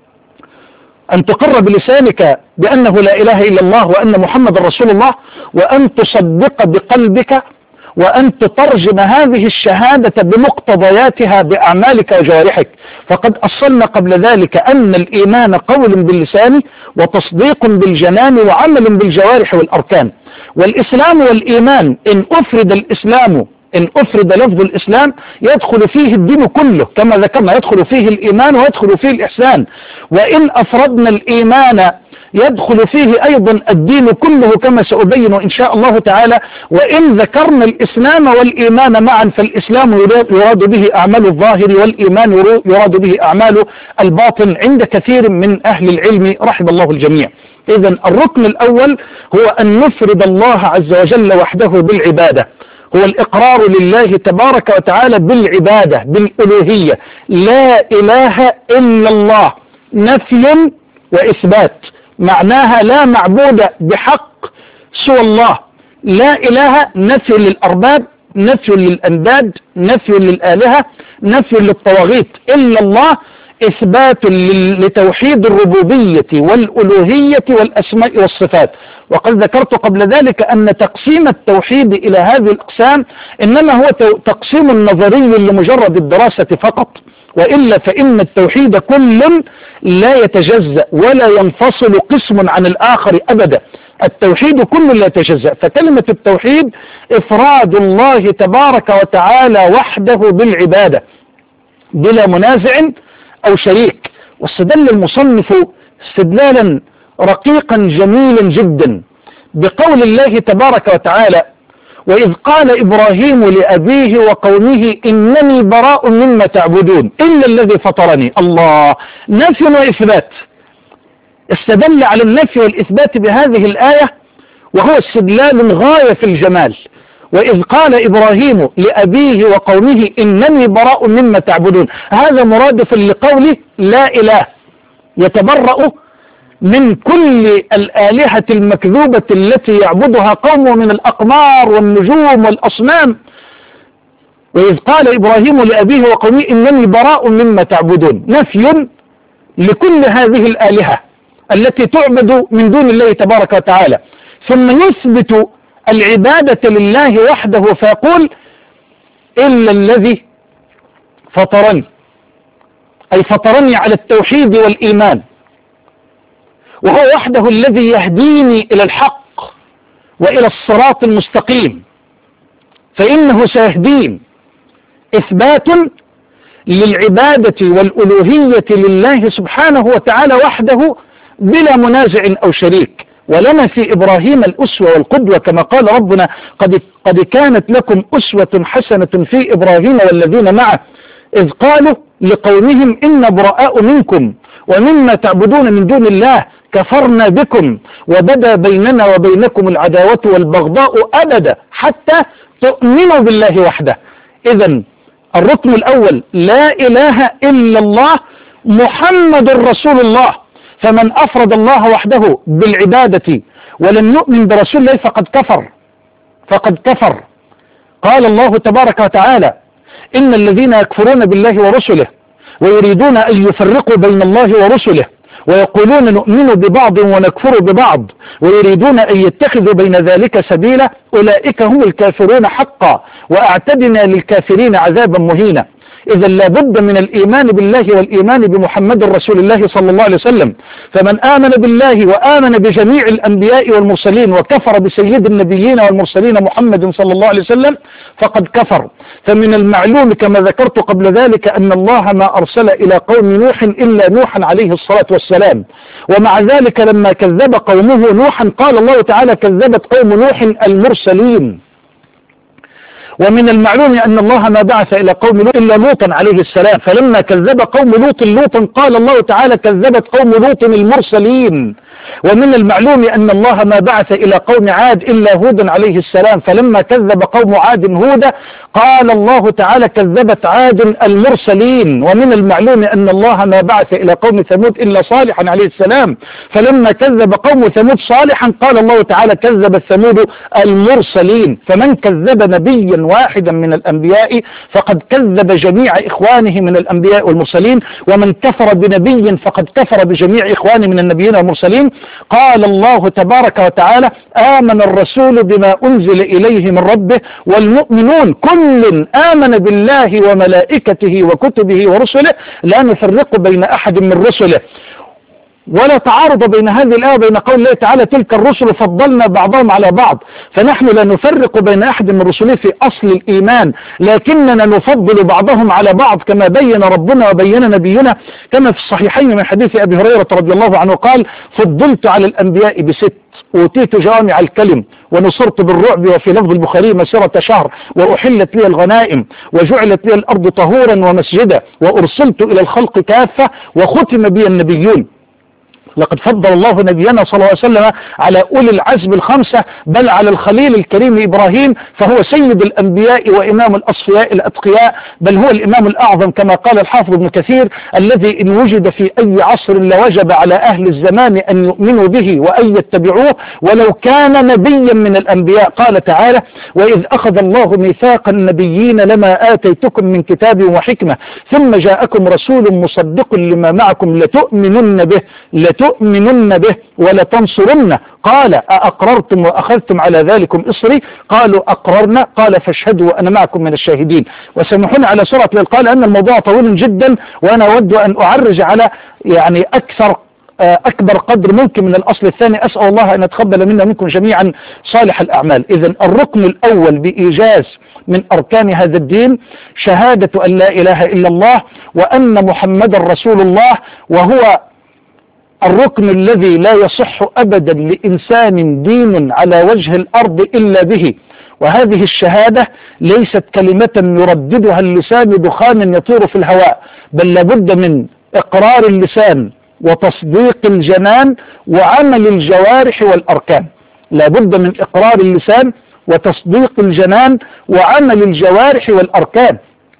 Speaker 2: أن تقر بلسانك بأنه لا إله إلا الله وأن محمد رسول الله، وأن تصدق بقلبك، وأن تترجم هذه الشهادة بمقتضياتها بأعمالك وجوارحك. فقد أصلنا قبل ذلك أن الإيمان قول باللسان وتصديق بالجنان وعمل بالجوارح والأركان. والإسلام والإيمان إن أفرد الإسلام إن أفرد لفظ الإسلام يدخل فيه الدين كله كما ذكرنا، يدخل فيه الإيمان ويدخل فيه الإحسان. وإن أفردنا الإيمان يدخل فيه أيضا الدين كله كما سأبين إن شاء الله تعالى. وإن ذكرنا الإسلام والإيمان معا فالإسلام يراد به أعمال الظاهر، والإيمان يراد به أعمال الباطن عند كثير من أهل العلم رحم الله الجميع. إذن الركن الأول هو أن نفرد الله عز وجل وحده بالعبادة، هو الإقرار لله تبارك وتعالى بالعبادة بالألوهية، لا إله إلا الله، نفي وإثبات، معناها لا معبود بحق سوى الله. لا إله نفي للأرباب، نفي للأنداد، نفي للآلهة، نفي للطواغيت. إلا الله إثبات لتوحيد الربوبية والألوهية والأسماء والصفات. وقد ذكرت قبل ذلك أن تقسيم التوحيد إلى هذه الأقسام إنما هو تقسيم نظري لمجرد الدراسة فقط، وإلا فإن التوحيد كل لا يتجزأ ولا ينفصل قسم عن الآخر أبدا. التوحيد كل لا يتجزأ. فكلمة التوحيد إفراد الله تبارك وتعالى وحده بالعبادة بلا منازع أو شريك. واستدل المصنف استدلالا رقيقا جميلا جدا بقول الله تبارك وتعالى: وإذ قال إبراهيم لأبيه وقومه إنني براء مما تعبدون إلا الذي فطرني. الله، نفي وإثبات. استدل على النفي والإثبات بهذه الآية وهو استدلال غاية في الجمال. وإذ قال إبراهيم لأبيه وقومه إنني براء مما تعبدون، هذا مرادف لقوله لا إله، يتبرأ من كل الآلهة المكذوبة التي يعبدها قومه من الأقمار والنجوم والأصنام. وإذ قال إبراهيم لأبيه وقومه إنني براء مما تعبدون، نفي لكل هذه الآلهة التي تعبد من دون الله تبارك وتعالى، ثم يثبت العبادة لله وحده فيقول إلا الذي فطرني، أي فطرني على التوحيد والإيمان، وهو وحده الذي يهديني إلى الحق وإلى الصراط المستقيم، فإنه سيهدين. إثبات للعبادة والألوهية لله سبحانه وتعالى وحده بلا منازع أو شريك. ولنا في إبراهيم الأسوة والقدوة كما قال ربنا: قد, قد كانت لكم أسوة حسنة في إبراهيم والذين معه إذ قالوا لقومهم إن براء منكم ومما تعبدون من دون الله كفرنا بكم وبدا بيننا وبينكم العداوة والبغضاء أبدا حتى تؤمنوا بالله وحده. إذن الركن الأول لا إله إلا الله محمد رسول الله. فمن أفرد الله وحده بالعبادة ولم يؤمن برسول الله فقد كفر فقد كفر. قال الله تبارك وتعالى: إن الذين يكفرون بالله ورسله ويريدون أن يفرقوا بين الله ورسله ويقولون نؤمن ببعض ونكفر ببعض ويريدون أن يتخذوا بين ذلك سبيلا أولئك هم الكافرون حقا وأعتدنا للكافرين عذابا مهينا. إذا لابد من الإيمان بالله والإيمان بمحمد رسول الله صلى الله عليه وسلم. فمن آمن بالله وآمن بجميع الأنبياء والمرسلين وكفر بسيد النبيين والمرسلين محمد صلى الله عليه وسلم فقد كفر. فمن المعلوم كما ذكرت قبل ذلك أن الله ما أرسل إلى قوم نوح إلا نوحا عليه الصلاة والسلام، ومع ذلك لما كذب قومه نوحا قال الله تعالى كذبت قوم نوح المرسلين. ومن المعلوم أن الله ما بعث إلى قوم لوط إلا لوطا عليه السلام، فلما كذب قوم لوط لوطا قال الله تعالى كذبت قوم لوط المرسلين. ومن المعلوم أن الله ما بعث إلى قوم عاد إلا هودا عليه السلام، فلما كذب قوم عاد هودا قال الله تعالى كذبت عاد المرسلين. ومن المعلوم أن الله ما بعث إلى قوم ثمود إلا صالحا عليه السلام، فلما كذب قوم ثمود صالحا قال الله تعالى كذب ثمود المرسلين. فمن كذب نبيا واحدا من الأنبياء فقد كذب جميع إخوانه من الأنبياء والمرسلين، ومن كفر بنبي فقد كفر بجميع إخوانه من النبيين والمرسلين. قال الله تبارك وتعالى آمن الرسول بما أنزل إليه من ربه والمؤمنون كل آمن بالله وملائكته وكتبه ورسله لا نفرق بين أحد من رسله. ولا تعارض بين هذه الآية وبين قول الله تعالى تلك الرسل فضلنا بعضهم على بعض، فنحن لا نفرق بين أحد من رسله في أصل الإيمان، لكننا نفضل بعضهم على بعض كما بين ربنا وبين نبينا، كما في الصحيحين من حديث أبي هريرة رضي الله عنه قال فضلت على الأنبياء بست، أوتيت جوامع الكلم ونصرت بالرعب، وفي لفظ البخاري مسيرة شهر، وأحلت لي الغنائم، وجعلت لي الأرض طهورا ومسجدا، وأرسلت إلى الخلق كافة، وختم بي النبيون. لقد فضل الله نبينا صلى الله عليه وسلم على أولي العزم الخمسة، بل على الخليل الكريم إبراهيم، فهو سيد الأنبياء وإمام الأصفياء الأتقياء، بل هو الإمام الأعظم كما قال الحافظ ابن كثير الذي إن وجد في أي عصر لوجب على أهل الزمان أن يؤمنوا به وأن يتبعوه ولو كان نبيا من الأنبياء. قال تعالى وإذ أخذ الله ميثاق النبيين لما آتيتكم من كتاب وحكمة ثم جاءكم رسول مصدق لما معكم لتؤمنن به لتؤمنن به ولتنصرنه. قال أأقررتم وأخذتم على ذلكم إصري؟ قالوا أقررنا. قال فاشهدوا وأنا معكم من الشاهدين. وسامحوني على سرعة الإلقاء لأن الموضوع طويل جدا، وأنا أود أن أعرج على يعني أكثر أكبر قدر ممكن من الأصل الثاني. أسأل الله أن يتقبل منا منكم جميعا صالح الأعمال. إذن الركن الأول بإيجاز من أركان هذا الدين شهادة أن لا إله إلا الله وأن محمد رسول الله، وهو الركن الذي لا يصح أبدا لإنسان دين على وجه الأرض إلا به. وهذه الشهادة ليست كلمة يرددها اللسان دخان يطير في الهواء، بل لابد من إقرار اللسان وتصديق الجنان وعمل الجوارح والأركان. لابد من إقرار اللسان وتصديق الجنان وعمل الجوارح والأركان.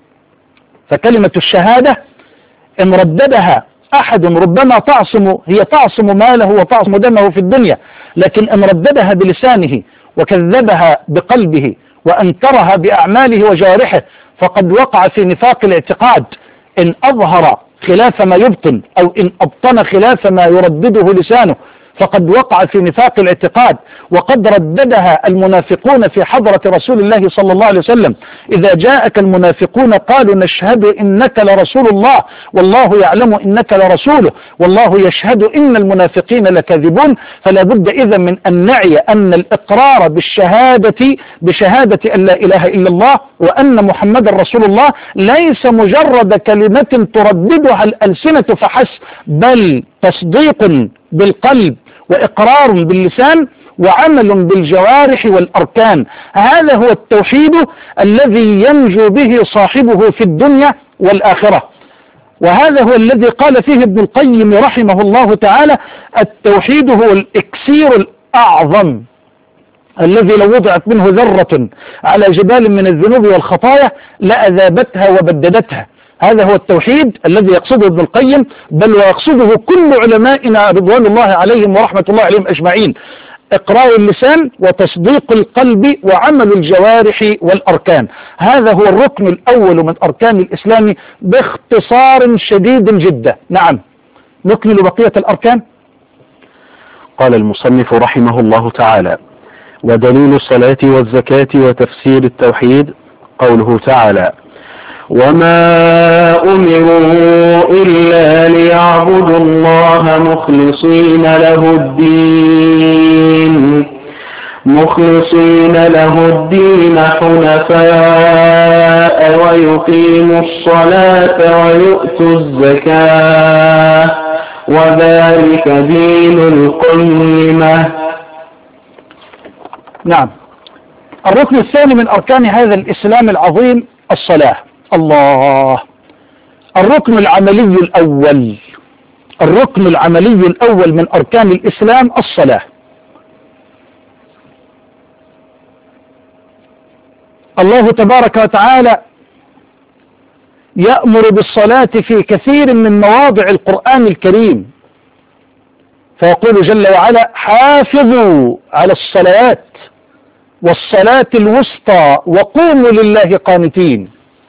Speaker 2: فكلمة الشهادة إن رددها أحد ربما تعصم هي تعصم ماله وتعصم دمه في الدنيا، لكن إن رددها بلسانه وكذبها بقلبه وأنكرها بأعماله وجوارحه فقد وقع في نفاق الاعتقاد. إن أظهر خلاف ما يبطن أو إن أبطن خلاف ما يردده لسانه فقد وقع في نفاق الاعتقاد. وقد رددها المنافقون في حضرة رسول الله صلى الله عليه وسلم إذا جاءك المنافقون قالوا نشهد إنك لرسول الله والله يعلم إنك لرسوله والله يشهد إن المنافقين لكاذبون. فلا بد إذا من أن نعي أن الإقرار بالشهادة بشهادة أن لا إله إلا الله وأن محمد رسول الله ليس مجرد كلمة ترددها الألسنة فحسب، بل تصديق بالقلب وإقرار باللسان وعمل بالجوارح والأركان. هذا هو التوحيد الذي ينجو به صاحبه في الدنيا والآخرة. وهذا هو الذي قال فيه ابن القيم رحمه الله تعالى التوحيد هو الإكسير الأعظم الذي لو وضعت منه ذرة على جبال من الذنوب والخطايا لأذابتها وبددتها. هذا هو التوحيد الذي يقصده ابن القيم، بل ويقصده كل علمائنا رضوان الله عليهم ورحمة الله عليهم أجمعين. إقرار اللسان وتصديق القلب وعمل الجوارح والأركان. هذا هو الركن الأول من أركان الإسلام باختصار شديد جدا. نعم، نكمل بقية الأركان.
Speaker 1: قال المصنف رحمه الله تعالى: ودليل الصلاة والزكاة وتفسير التوحيد قوله تعالى: وما أمروا إلا ليعبدوا الله مخلصين له الدين مخلصين له الدين حنفاء ويقيموا الصلاة ويؤتوا الزكاة وذلك دين القيمة.
Speaker 2: نعم. الركن الثاني من أركان هذا الإسلام العظيم الصلاة. الله. الركن العملي الأول الركن العملي الأول من أركان الإسلام الصلاة. الله تبارك وتعالى يأمر بالصلاة في كثير من مواضع القرآن الكريم، فيقول جل وعلا: حافظوا على الصلوات والصلاة الوسطى وقوموا لله قانتين.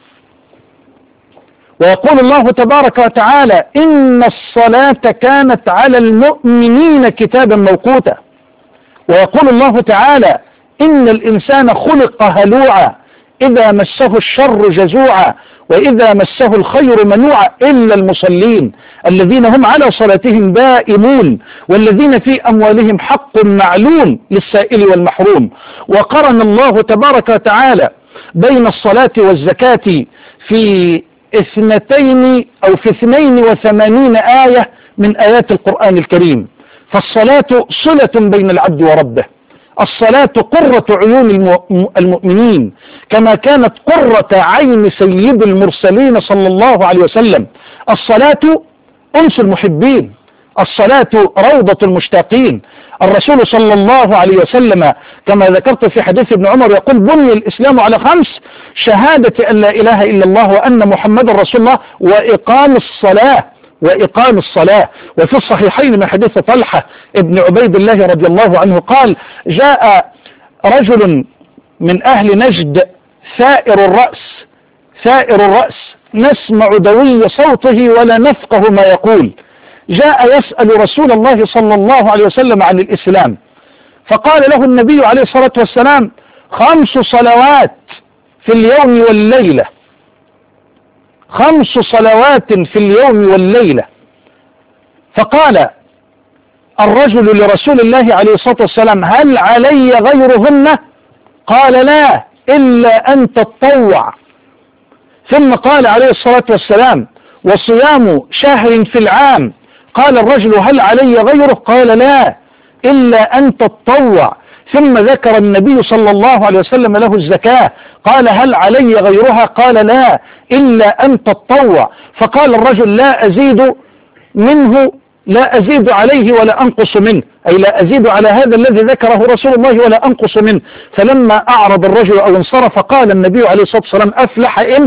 Speaker 2: ويقول الله تبارك وتعالى: إن الصلاة كانت على المؤمنين كتابا موقوتا. ويقول الله تعالى: إن الإنسان خلق هلوعا إذا مسه الشر جزوعا وإذا مسه الخير منوعا إلا المصلين الذين هم على صلاتهم دائمون والذين في أموالهم حق معلوم للسائل والمحروم. وقرن الله تبارك وتعالى بين الصلاة والزكاة في اثنتين أو في اثنين وثمانين آية من آيات القرآن الكريم. فالصلاة صلة بين العبد وربه، الصلاة قرة عيون المؤمنين كما كانت قرة عين سيد المرسلين صلى الله عليه وسلم. الصلاة أنس المحبين، الصلاة روضة المشتاقين. الرسول صلى الله عليه وسلم كما ذكرت في حديث ابن عمر يقول: بني الإسلام على خمس: شهادة أن لا إله إلا الله وأن محمد رسول الله وإقام الصلاة وإقام الصلاة. وفي الصحيحين من حديث طلحة ابن عبيد الله رضي الله عنه قال: جاء رجل من أهل نجد ثائر الرأس ثائر الرأس نسمع دوي صوته ولا نفقه ما يقول، جاء يسأل رسول الله صلى الله عليه وسلم عن الإسلام، فقال له النبي عليه الصلاة والسلام: خمس صلوات في اليوم والليلة خمس صلوات في اليوم والليلة. فقال الرجل لرسول الله عليه الصلاة والسلام: هل علي غيرهن؟ قال: لا، إلا أن تتطوع. ثم قال عليه الصلاة والسلام: وصيام شهر في العام. قال الرجل: هل علي غيره؟ قال: لا، إلا أن تتطوع. ثم ذكر النبي صلى الله عليه وسلم له الزكاة، قال: هل علي غيرها؟ قال: لا، إلا أن تتطوع. فقال الرجل: لا أزيد منه لا أزيد عليه ولا أنقص منه، أي لا أزيد على هذا الذي ذكره رسول الله ولا أنقص منه. فلما أعرض الرجل أو انصرف قال النبي عليه الصلاة والسلام: أفلح إن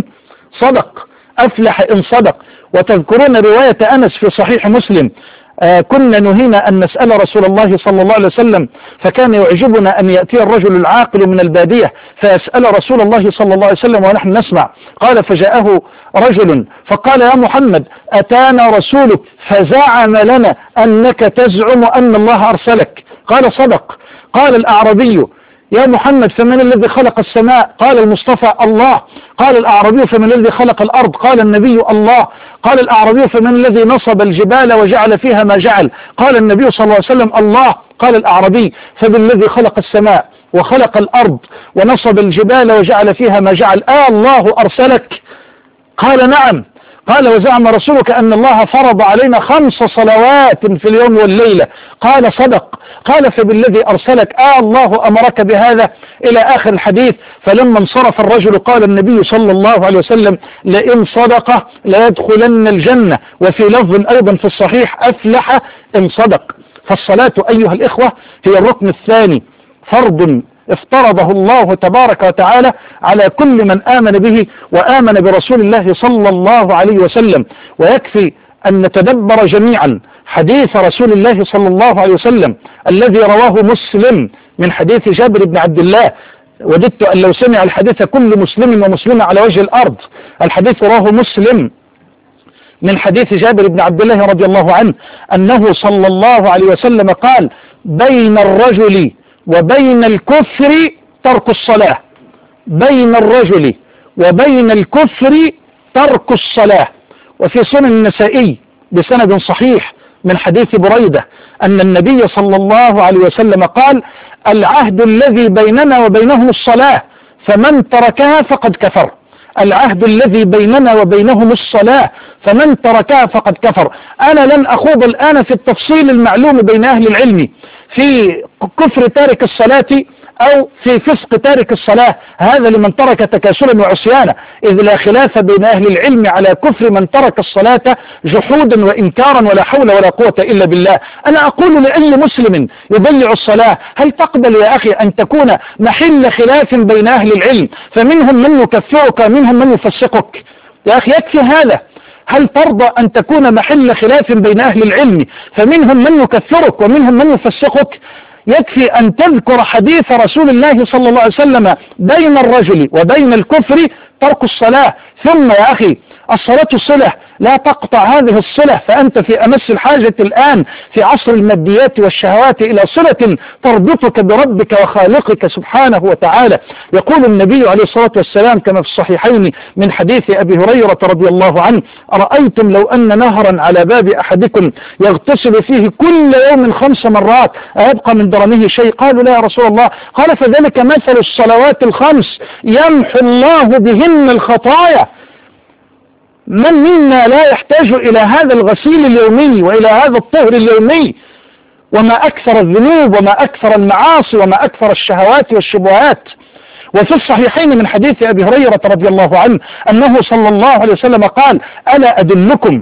Speaker 2: صدق أفلح إن صدق. وتذكرون رواية أنس في صحيح مسلم: آه كنا نهينا أن نسأل رسول الله صلى الله عليه وسلم، فكان يعجبنا أن يأتي الرجل العاقل من البادية فيسأل رسول الله صلى الله عليه وسلم ونحن نسمع. قال: فجاءه رجل فقال: يا محمد، أتانا رسولك فزعم لنا أنك تزعم أن الله أرسلك. قال: صدق. قال الأعرابي: يا محمد، فمن الذي خلق السماء؟ قال المصطفى: الله. قال الأعرابي: فمن الذي خلق الأرض؟ قال النبي: الله. قال الأعرابي: فمن الذي نصب الجبال وجعل فيها ما جعل؟ قال النبي صلى الله عليه وسلم: الله. قال الأعرابي: فبالذي خلق السماء وخلق الأرض ونصب الجبال وجعل فيها ما جعل، آه الله أرسلك؟ قال: نعم. قال: وزعم رسولك أن الله فرض علينا خمس صلوات في اليوم والليلة. قال: صدق. قال: فبالذي أرسلك، آه الله أمرك بهذا، إلى آخر الحديث. فلما انصرف الرجل قال النبي صلى الله عليه وسلم: لئن صدق ليدخلن الجنة. وفي لفظ أيضا في الصحيح: أفلح إن صدق. فالصلاة أيها الإخوة هي الركن الثاني، فرض افترضه الله تبارك وتعالى على كل من آمن به وآمن برسول الله صلى الله عليه وسلم. ويكفي أن نتدبر جميعا حديث رسول الله صلى الله عليه وسلم الذي رواه مسلم من حديث جابر بن عبد الله. وددت أن لو سمع الحديث كل مسلم ومسلمة على وجه الأرض. الحديث رواه مسلم من حديث جابر بن عبد الله رضي الله عنه أنه صلى الله عليه وسلم قال: بين الرجل وبين الكفر ترك الصلاة. بين الرجل وبين الكفر ترك الصلاة. وفي سنن النسائي بسند صحيح من حديث بريدة أن النبي صلى الله عليه وسلم قال: العهد الذي بيننا وبينهم الصلاة فمن تركها فقد كفر. العهد الذي بيننا وبينهم الصلاة فمن تركها فقد كفر. أنا لن أخوض الآن في التفصيل المعلوم بين أهل العلم في كفر تارك الصلاة أو في فسق تارك الصلاة، هذا لمن ترك تكاسلا وعصيانا، إذ لا خلاف بين أهل العلم على كفر من ترك الصلاة جحودا وإنكارا ولا حول ولا قوة إلا بالله. أنا أقول لأي مسلم يضيع الصلاة: هل تقبل يا أخي أن تكون محل خلاف بين أهل العلم، فمنهم من يكفرك ومنهم من يفسقك؟ يا أخي يكفي هذا. هل ترضى أن تكون محل خلاف بين أهل العلم فمنهم من يكفرك ومنهم من يفسقك؟ يكفي أن تذكر حديث رسول الله صلى الله عليه وسلم: بين الرجل وبين الكفر ترك الصلاة. ثم يا أخي الصلاة صلة، لا تقطع هذه الصلة، فأنت في أمس الحاجة الآن في عصر الماديات والشهوات إلى صلة تربطك بربك وخالقك سبحانه وتعالى. يقول النبي عليه الصلاة والسلام كما في الصحيحين من حديث أبي هريرة رضي الله عنه: أرأيتم لو أن نهرا على باب أحدكم يغتسل فيه كل يوم خمس مرات أيبقى من درنه شيء؟ قالوا: لا يا رسول الله. قال: فذلك مثل الصلوات الخمس يمحو الله بهن الخطايا. من منا لا يحتاج إلى هذا الغسيل اليومي وإلى هذا الطهر اليومي؟ وما أكثر الذنوب وما أكثر المعاصي وما أكثر الشهوات والشبهات. وفي الصحيحين من حديث أبي هريرة رضي الله عنه أنه صلى الله عليه وسلم قال: ألا أدلكم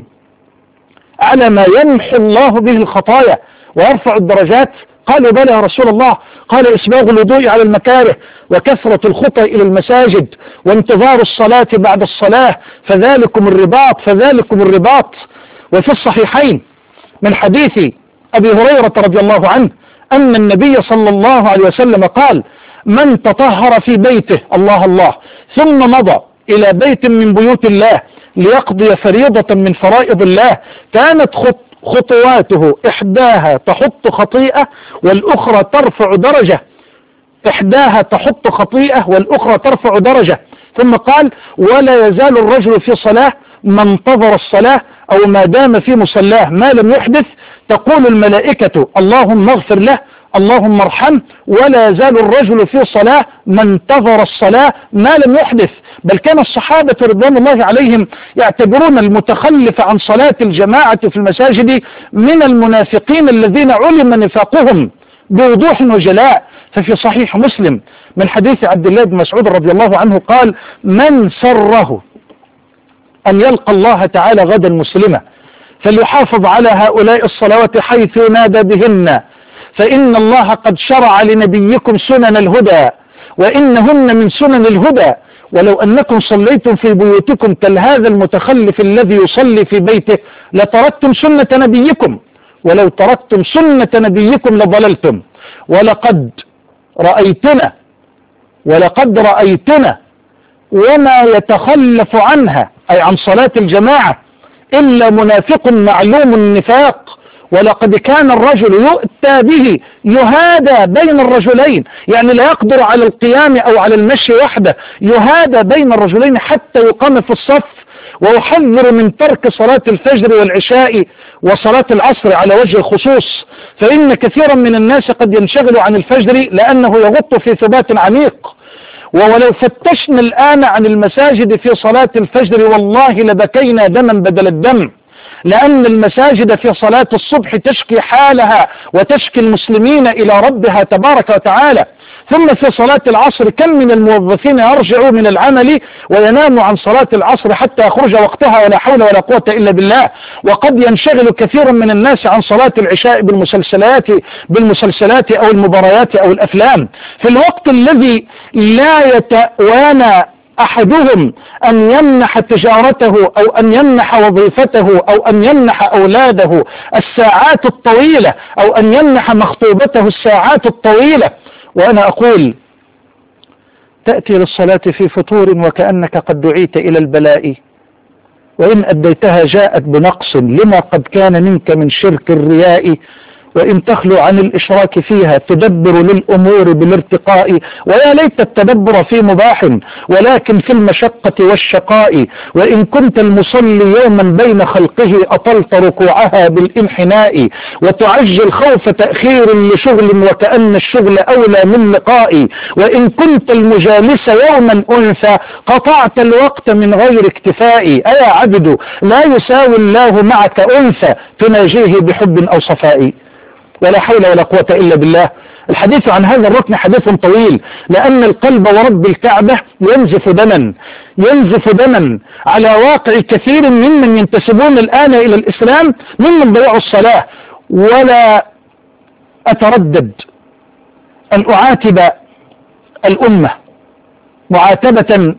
Speaker 2: على ما يمحو الله به الخطايا ويرفع الدرجات؟ قالوا: بلى يا رسول الله. قال: إسباغ الوضوء على المكاره، وكثرة الخطى إلى المساجد، وانتظار الصلاة بعد الصلاة، فذلكم الرباط فذلكم الرباط. وفي الصحيحين من حديث أبي هريرة رضي الله عنه أن النبي صلى الله عليه وسلم قال: من تطهر في بيته، الله الله، ثم مضى إلى بيت من بيوت الله ليقضي فريضة من فرائض الله، كانت خط خطواته إحداها تحط خطيئة والأخرى ترفع درجة، إحداها تحط خطيئة والأخرى ترفع درجة. ثم قال: ولا يزال الرجل في صلاة ما انتظر الصلاة أو ما دام في مصلاه ما لم يحدث، تقول الملائكة: اللهم اغفر له اللهم ارحمه، ولا يزال الرجل في صلاة ما انتظر الصلاة ما لم يحدث. بل كان الصحابة رضوان الله عليهم يعتبرون المتخلف عن صلاة الجماعة في المساجد من المنافقين الذين علم نفاقهم بوضوح وجلاء. ففي صحيح مسلم من حديث عبد الله بن مسعود رضي الله عنه قال: من سره أن يلقى الله تعالى غدا مسلما فليحافظ على هؤلاء الصلوات حيث ينادى بهن، فإن الله قد شرع لنبيكم سنن الهدى وإنهن من سنن الهدى، ولو أنكم صليتم في بيوتكم كالهذا المتخلف الذي يصلي في بيته لتركتم سنة نبيكم، ولو تركتم سنة نبيكم لضللتم. ولقد رأيتنا ولقد رأيتنا وما يتخلف عنها، أي عن صلاة الجماعة، إلا منافق معلوم النفاق. ولقد كان الرجل يؤتى به يهادى بين الرجلين، يعني لا يقدر على القيام أو على المشي وحده، يهادى بين الرجلين حتى يقام في الصف. ويحذر من ترك صلاة الفجر والعشاء وصلاة العصر على وجه الخصوص، فإن كثيرا من الناس قد ينشغل عن الفجر لأنه يغط في ثبات عميق. ولو فتشنا الآن عن المساجد في صلاة الفجر والله لبكينا دما بدل الدم، لأن المساجد في صلاة الصبح تشكي حالها وتشكي المسلمين إلى ربها تبارك وتعالى. ثم في صلاة العصر كم من الموظفين يرجعوا من العمل ويناموا عن صلاة العصر حتى يخرج وقتها ولا حول ولا قوة إلا بالله. وقد ينشغل كثير من الناس عن صلاة العشاء بالمسلسلات بالمسلسلات أو المباريات أو الأفلام، في الوقت الذي لا يتوانى أحدهم أن يمنح تجارته أو أن يمنح وظيفته أو أن يمنح أولاده الساعات الطويلة أو أن يمنح مخطوبته الساعات الطويلة. وأنا أقول: تأتي للصلاة في فطور وكأنك قد دعيت إلى البلاء، وإن أديتها جاءت بنقص لما قد كان منك من شرك الرياء. وإن تخلو عن الإشراك فيها تدبر للأمور بالارتقاء، ويا ليت التدبر في مباح ولكن في المشقة والشقاء، وإن كنت المصلي يوما بين خلقه أطلت ركوعها بالانحناء، وتعجل خوف تأخير لشغل وكأن الشغل أولى من لقاء، وإن كنت المجالس يوما أنثى قطعت الوقت من غير اكتفاء، أيا عبد لا يساوي الله معك أنثى تناجيه بحب أو صفاء. ولا حول ولا قوة إلا بالله. الحديث عن هذا الركن حديث طويل، لأن القلب ورب الكعبة ينزف دما ينزف دما على واقع كثير ممن ينتسبون الآن إلى الإسلام ممن ضيعوا الصلاة. ولا أتردد أن أعاتب الأمة معاتبة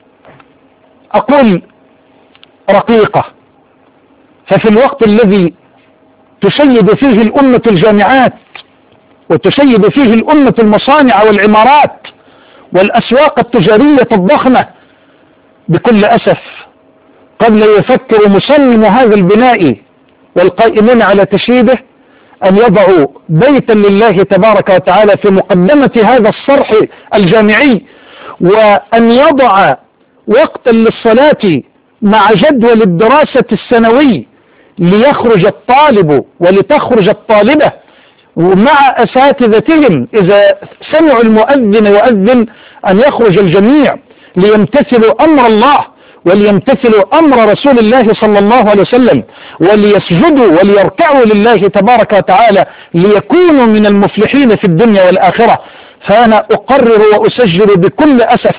Speaker 2: أقول رقيقة، ففي الوقت الذي تشيد فيه الأمة الجامعات وتشيد فيه الأمة المصانع والعمارات والأسواق التجارية الضخمة، بكل أسف قبل يفكر مصمم هذا البناء والقائمون على تشييده أن يضعوا بيتا لله تبارك وتعالى في مقدمة هذا الصرح الجامعي، وأن يضع وقتا للصلاة مع جدول الدراسة السنوي ليخرج الطالب ولتخرج الطالبة ومع أساتذتهم إذا سمعوا المؤذن يؤذن أن يخرج الجميع ليمتثلوا أمر الله وليمتثلوا أمر رسول الله صلى الله عليه وسلم، وليسجدوا وليركعوا لله تبارك وتعالى ليكونوا من المفلحين في الدنيا والآخرة. فأنا أقرر وأسجل بكل أسف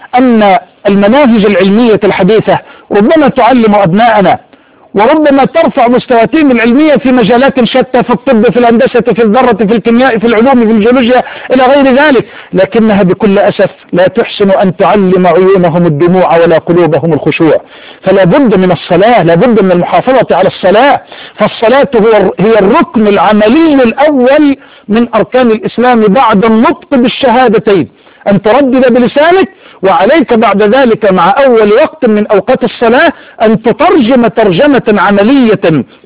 Speaker 2: أن المناهج العلمية الحديثة ربما تعلم أبناءنا وربما ترفع مستوياتهم العلمية في مجالات شتى، في الطب، في الهندسة، في الذرة، في الكيمياء، في العلوم، في الجيولوجيا إلى غير ذلك، لكنها بكل أسف لا تحسن أن تعلم عيونهم الدموع ولا قلوبهم الخشوع. فلا بد من الصلاة، لا بد من المحافظة على الصلاة، فالصلاة هي الركن العملي الأول من أركان الإسلام بعد النطق بالشهادتين، أن تردد بلسانك، وعليك بعد ذلك مع أول وقت من أوقات الصلاة أن تترجم ترجمة عملية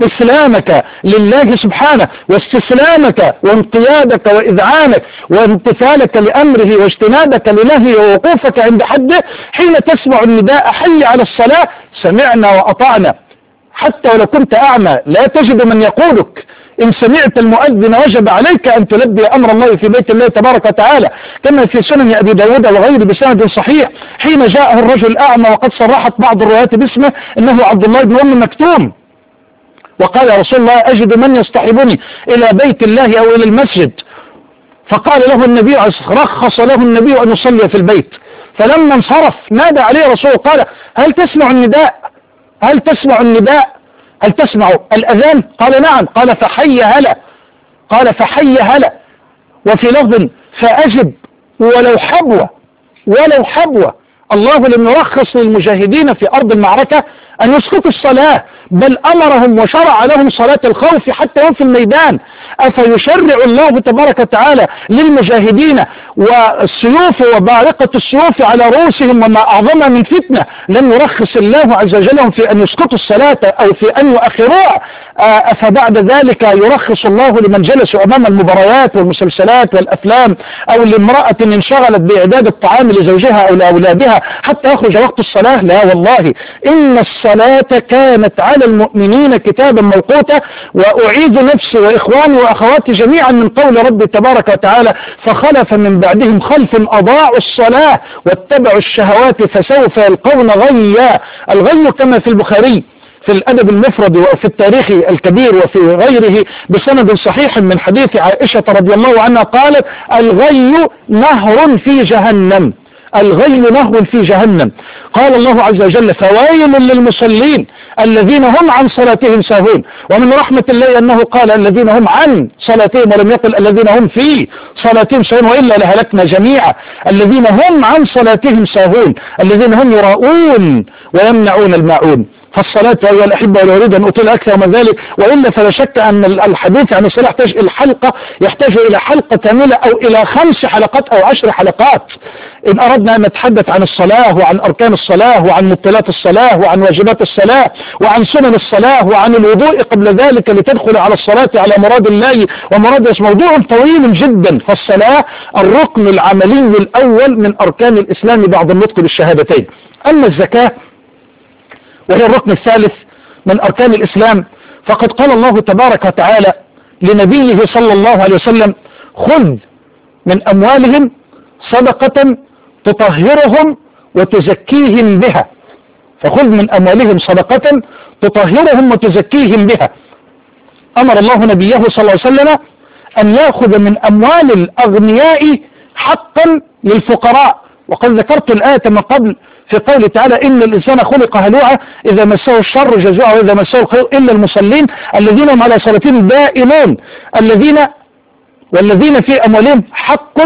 Speaker 2: إسلامك لله سبحانه واستسلامك وانقيادك وإذعانك وامتثالك لأمره واجتنابك لنهيه ووقوفك عند حده حين تسمع النداء حي على الصلاة سمعنا وأطعنا. حتى ولو كنت أعمى لا تجد من يقولك، إن سمعت المؤذن وجب عليك أن تلبي أمر الله في بيت الله تبارك وتعالى، كما في سنن أبي داود وغيره بسند صحيح حين جاءه الرجل الأعمى وقد صرحت بعض الروايات باسمه إنه عبد الله بن أم مكتوم، وقال يا رسول الله أجد من يصطحبني إلى بيت الله أو إلى المسجد، فقال له النبي رخص له النبي أن يصلي في البيت. فلما انصرف نادى عليه رسول قال هل تسمع النداء؟ هل تسمع النداء؟ هل تسمع الأذان؟ قال نعم. قال فحي هلا. قال فحي هلا. وفي لفظ فأجب ولو حبوة ولو حبوة. الله لم يرخص للمجاهدين في أرض المعركة أن يسقطوا الصلاة، بل أمرهم وشرع لهم صلاة الخوف حتى هم في الميدان. أفيشرع الله تبارك وتعالى للمجاهدين والسيوف وبارقة السيوف على رؤوسهم وما أعظمها من فتنة لم يرخص الله عز وجل في أن يسقطوا الصلاة أو في أن يؤخروها؟ أفبعد ذلك يرخص الله لمن جلسوا أمام المباريات والمسلسلات والأفلام أو لامرأة انشغلت بإعداد الطعام لزوجها أو لأولادها حتى يخرج وقت الصلاة؟ لا والله، إن الصلاة كانت على المؤمنين كتابا موقوتا. وأعيد نفسي وإخواني وأخواتي جميعا من قول ربي تبارك وتعالى فخلف من بعدهم خلف أضاعوا الصلاة واتبعوا الشهوات فسوف يلقون غيا. الغي كما في البخاري في الأدب المفرد وفي التاريخ الكبير وفي غيره بسند صحيح من حديث عائشة رضي الله عنها قالت الغي نهر في جهنم. الغي نهر في جهنم. قال الله عز وجل فويل للمصلين الذين هم عن صلاتهم ساهون. ومن رحمة الله أنه قال الذين هم عن صلاتهم ولم يقل الذين هم في صلاتهم ساهون، وإلا لهلكنا جميعا. الذين هم عن صلاتهم ساهون الذين هم يراؤون ويمنعون الماعون. فالصلاة أيها الأحبة ولا أريد أن أطيل أكثر من ذلك، وإلا فلا شك أن الحديث عن الصلاة يحتاج إلى حلقة يحتاج إلى حلقة كاملة أو إلى خمس حلقات أو عشر حلقات إن أردنا أن نتحدث عن الصلاة وعن أركان الصلاة وعن مبطلات الصلاة وعن واجبات الصلاة وعن سنن الصلاة وعن الوضوء قبل ذلك لتدخل على الصلاة على مراد الله ومراد. موضوع طويل جدا. فالصلاة الركن العملي الأول من أركان الإسلام بعد النطق بالشهادتين. أما الزكاة وهي الركن الثالث من أركان الإسلام، فقد قال الله تبارك وتعالى لنبيه صلى الله عليه وسلم: خذ من أموالهم صدقة تطهرهم وتزكيهم بها. فخذ من أموالهم صدقة تطهرهم وتزكيهم بها. أمر الله نبيه صلى الله عليه وسلم أن يأخذ من أموال الأغنياء حقا للفقراء. وقد ذكرت الآية من قبل في قوله تعالى: إن الإنسان خلق هلوعا إذا مسه الشر جزوعا وإذا مسه الخير إلا المصلين الذين هم على صلاتهم دائمون الذين والذين في أموالهم حق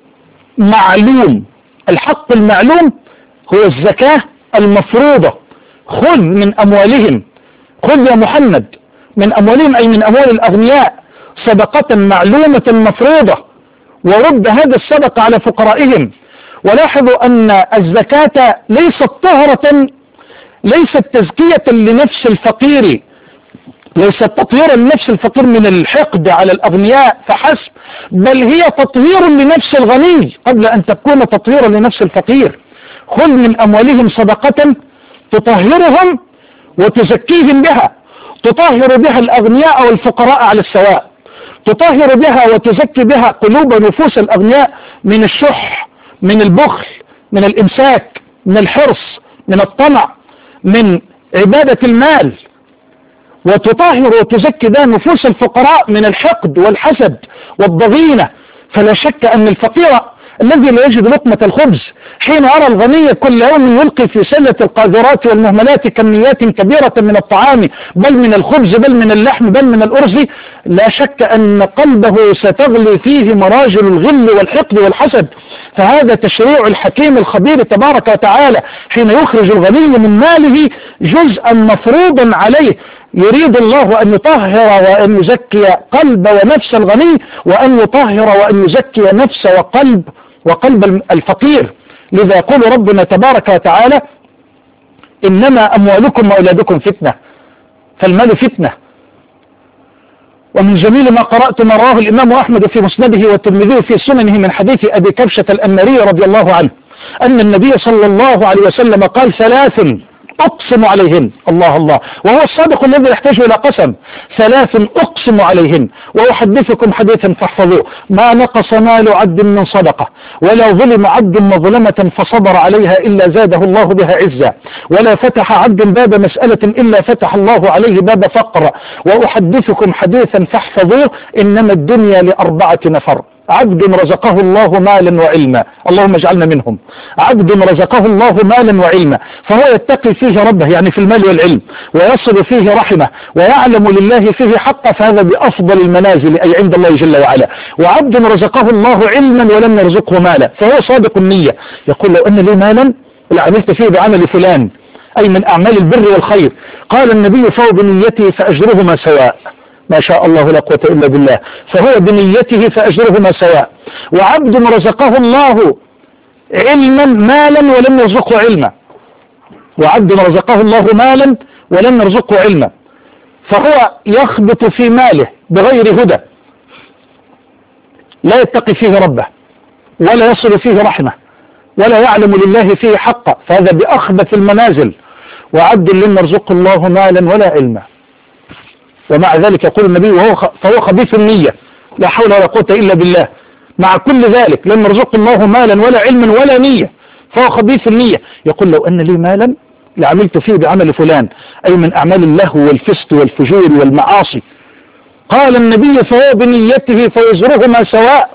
Speaker 2: معلوم. الحق المعلوم هو الزكاة المفروضة. خذ من أموالهم، خذ يا محمد من أموالهم أي من أموال الأغنياء صدقة معلومة مفروضة، ورد هذا الصدقة على فقرائهم. ولاحظوا أن الزكاة ليست طهرة، ليست تزكية لنفس الفقير، ليست تطهيرا لنفس الفقير من الحقد على الأغنياء فحسب، بل هي تطهير لنفس الغني قبل أن تكون تطهيرا لنفس الفقير. خذ من أموالهم صدقة تطهرهم وتزكيهم بها. تطهر بها الأغنياء والفقراء على السواء، تطهر بها وتزكي بها قلوب نفوس الأغنياء من الشح، من البخل، من الإمساك، من الحرص، من الطمع، من عبادة المال. وتطهر وتزكي بها نفوس الفقراء من الحقد والحسد والضغينة. فلا شك أن الفقير الذي لا يجد لقمة الخبز حين أرى الغني كل يوم يلقي في سلة القاذورات والمهملات كميات كبيرة من الطعام بل من الخبز بل من اللحم بل من الأرز، لا شك أن قلبه ستغلي فيه مراجل الغل والحقد والحسد. فهذا تشريع الحكيم الخبير تبارك وتعالى حين يخرج الغني من ماله جزءا مفروضا عليه. يريد الله أن يطهر وأن يزكي قلب ونفس الغني، وأن يطهر وأن يزكي نفس وقلب وقلب الفقير. لذا يقول ربنا تبارك وتعالى: إنما أموالكم وأولادكم فتنة. فالمال فتنة. ومن جميل ما قرأت ما رواه الإمام أحمد في مسنده والترمذي في سننه من حديث أبي كبشة الأنماري رضي الله عنه أن النبي صلى الله عليه وسلم قال: ثلاث أقسم عليهن. الله الله، وهو الصادق الذي يحتاج إلى قسم. ثلاث أقسم عليهن وأحدثكم حديثا فاحفظوه: ما نقص مال عبد من صدقة، ولا ظلم عبد مظلمة فصبر عليها إلا زاده الله بها عزا، ولا فتح عبد باب مسألة إلا فتح الله عليه باب فقر. وأحدثكم حديثا فاحفظوه: إنما الدنيا لأربعة نفر: عبد رزقه الله مالا وعلما، اللهم اجعلنا منهم. عبد رزقه الله مالا وعلما فهو يتقي فيه ربه يعني في المال والعلم، ويصل فيه رحمه، ويعلم لله فيه حقه، فهذا بأفضل المنازل أي عند الله جل وعلا. وعبد رزقه الله علما ولم يرزقه مالا فهو صادق النية، يقول: لو أن لي مالا لعملت فيه بعمل فلان، أي من أعمال البر والخير. قال النبي: فهو بنيته فأجرهما سواء. ما شاء الله لا قوة إلا بالله. فهو بنيته فأجرهما سواء. وعبد رزقه الله علما مالا ولم يرزقه علما، وعبد رزقه الله مالا ولم يرزقه علما، فهو يخبط في ماله بغير هدى، لا يتقي فيه ربه، ولا يصل فيه رحمه، ولا يعلم لله فيه حقا، فهذا بأخبث المنازل. وعبد لم يرزقه الله مالا ولا علما، ومع ذلك يقول النبي وهو فهو خبيث النية، لا حول ولا قوة إلا بالله. مع كل ذلك لم يرزقه الله مالا ولا علما ولا نية، فهو خبيث النية. يقول: لو أن لي مالا لعملت فيه بعمل فلان، أي من أعمال اللهو والفسق والفجور والمعاصي. قال النبي: فهو بنيته فوزرهما سواء،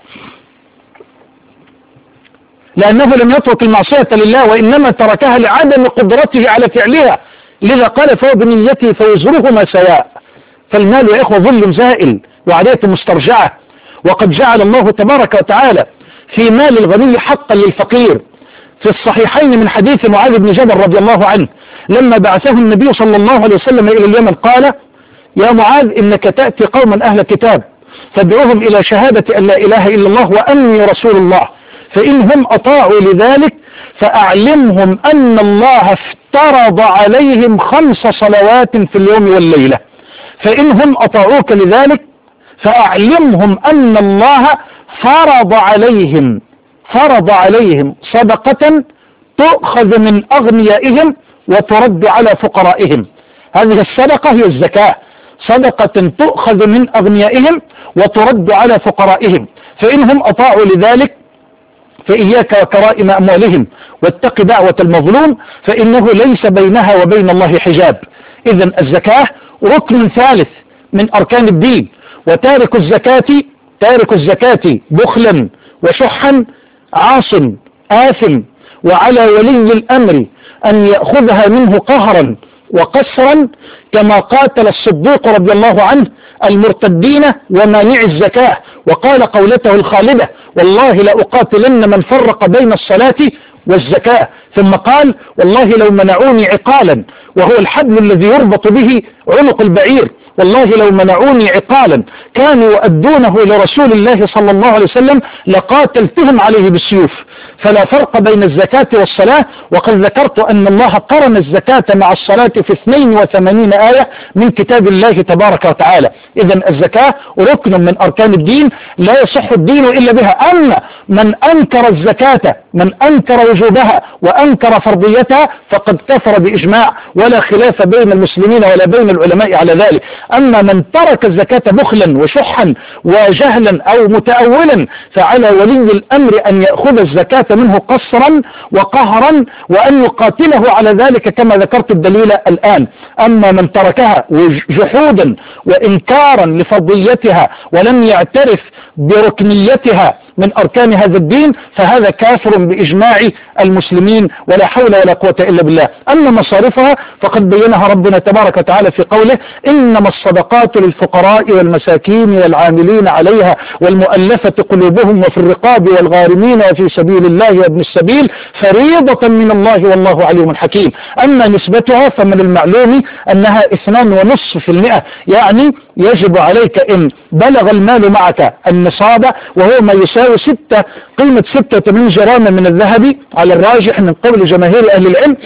Speaker 2: لأنه لم يترك المعصية لله وإنما تركها لعدم قدرته على فعلها. لذا قال: فهو بنيته فوزرهما سواء. فالمال يا إخوة ظل زائل وعليه مسترجعة، وقد جعل الله تبارك وتعالى في مال الغني حقا للفقير، في الصحيحين من حديث معاذ بن جبل رضي الله عنه لما بعثه النبي صلى الله عليه وسلم إلى اليمن قال: يا معاذ إنك تأتي قوما أهل كتاب فادعوهم إلى شهادة أن لا إله إلا الله وأني رسول الله، فإنهم أطاعوا لذلك فأعلمهم أن الله افترض عليهم خمس صلوات في اليوم والليلة، فإنهم أطاعوك لذلك فأعلمهم أن الله فرض عليهم فرض عليهم صدقة تؤخذ من أغنيائهم وترد على فقرائهم. هذه الصدقة هي الزكاة، صدقة تؤخذ من أغنيائهم وترد على فقرائهم، فإنهم أطاعوا لذلك فإياك وكرائم أموالهم واتق دعوة المظلوم فإنه ليس بينها وبين الله حجاب. إذن الزكاة ركن ثالث من أركان الدين، وتارك الزكاة تارك الزكاة بخلا وشحا عاص آثم، وعلى ولي الأمر أن يأخذها منه قهرا وقسرا، كما قاتل الصديق رضي الله عنه المرتدين ومانع الزكاة، وقال قولته الخالدة: والله لأقاتلن من فرق بين الصلاة والزكاة. ثم قال: والله لو منعوني عقالا، وهو الحبل الذي يربط به عنق البعير، والله لو منعوني عقالا كانوا يؤدونه لرسول الله صلى الله عليه وسلم لقاتلتهم عليه بالسيوف. فلا فرق بين الزكاة والصلاة، وقد ذكرت أن الله قرن الزكاة مع الصلاة في اثنين وثمانين آية من كتاب الله تبارك وتعالى. إذن الزكاة ركن من أركان الدين لا يصح الدين إلا بها. أما من أنكر الزكاة من أنكر وجوبها وأنكر فرضيتها فقد كفر بإجماع، ولا خلاف بين المسلمين ولا بين العلماء على ذلك. أما من ترك الزكاة بخلا وشحا وجهلا أو متأولا فعلى ولي الأمر أن يأخذ الزكاة منه قصرا وقهرا، وأن يقاتله على ذلك كما ذكرت الدليل الآن. أما من تركها جحودا وإنكارا لفضيتها ولم يعترف بركنيتها من أركان هذا الدين فهذا كافر بإجماع المسلمين، ولا حول ولا قوة إلا بالله. أما مصارفها فقد بينها ربنا تبارك وتعالى في قوله: إنما الصدقات للفقراء والمساكين والعاملين عليها والمؤلفة قلوبهم وفي الرقاب والغارمين وفي سبيل الله وابن السبيل فريضة من الله والله عليم حكيم. أما نسبتها فمن المعلوم أنها اثنان ونصف في المئة، يعني يجب عليك إن بلغ المال معك النصاب وهو ما يساوي ستة قيمة ستة وثمانين جرام من الذهب على الراجح من قول جماهير أهل العلم،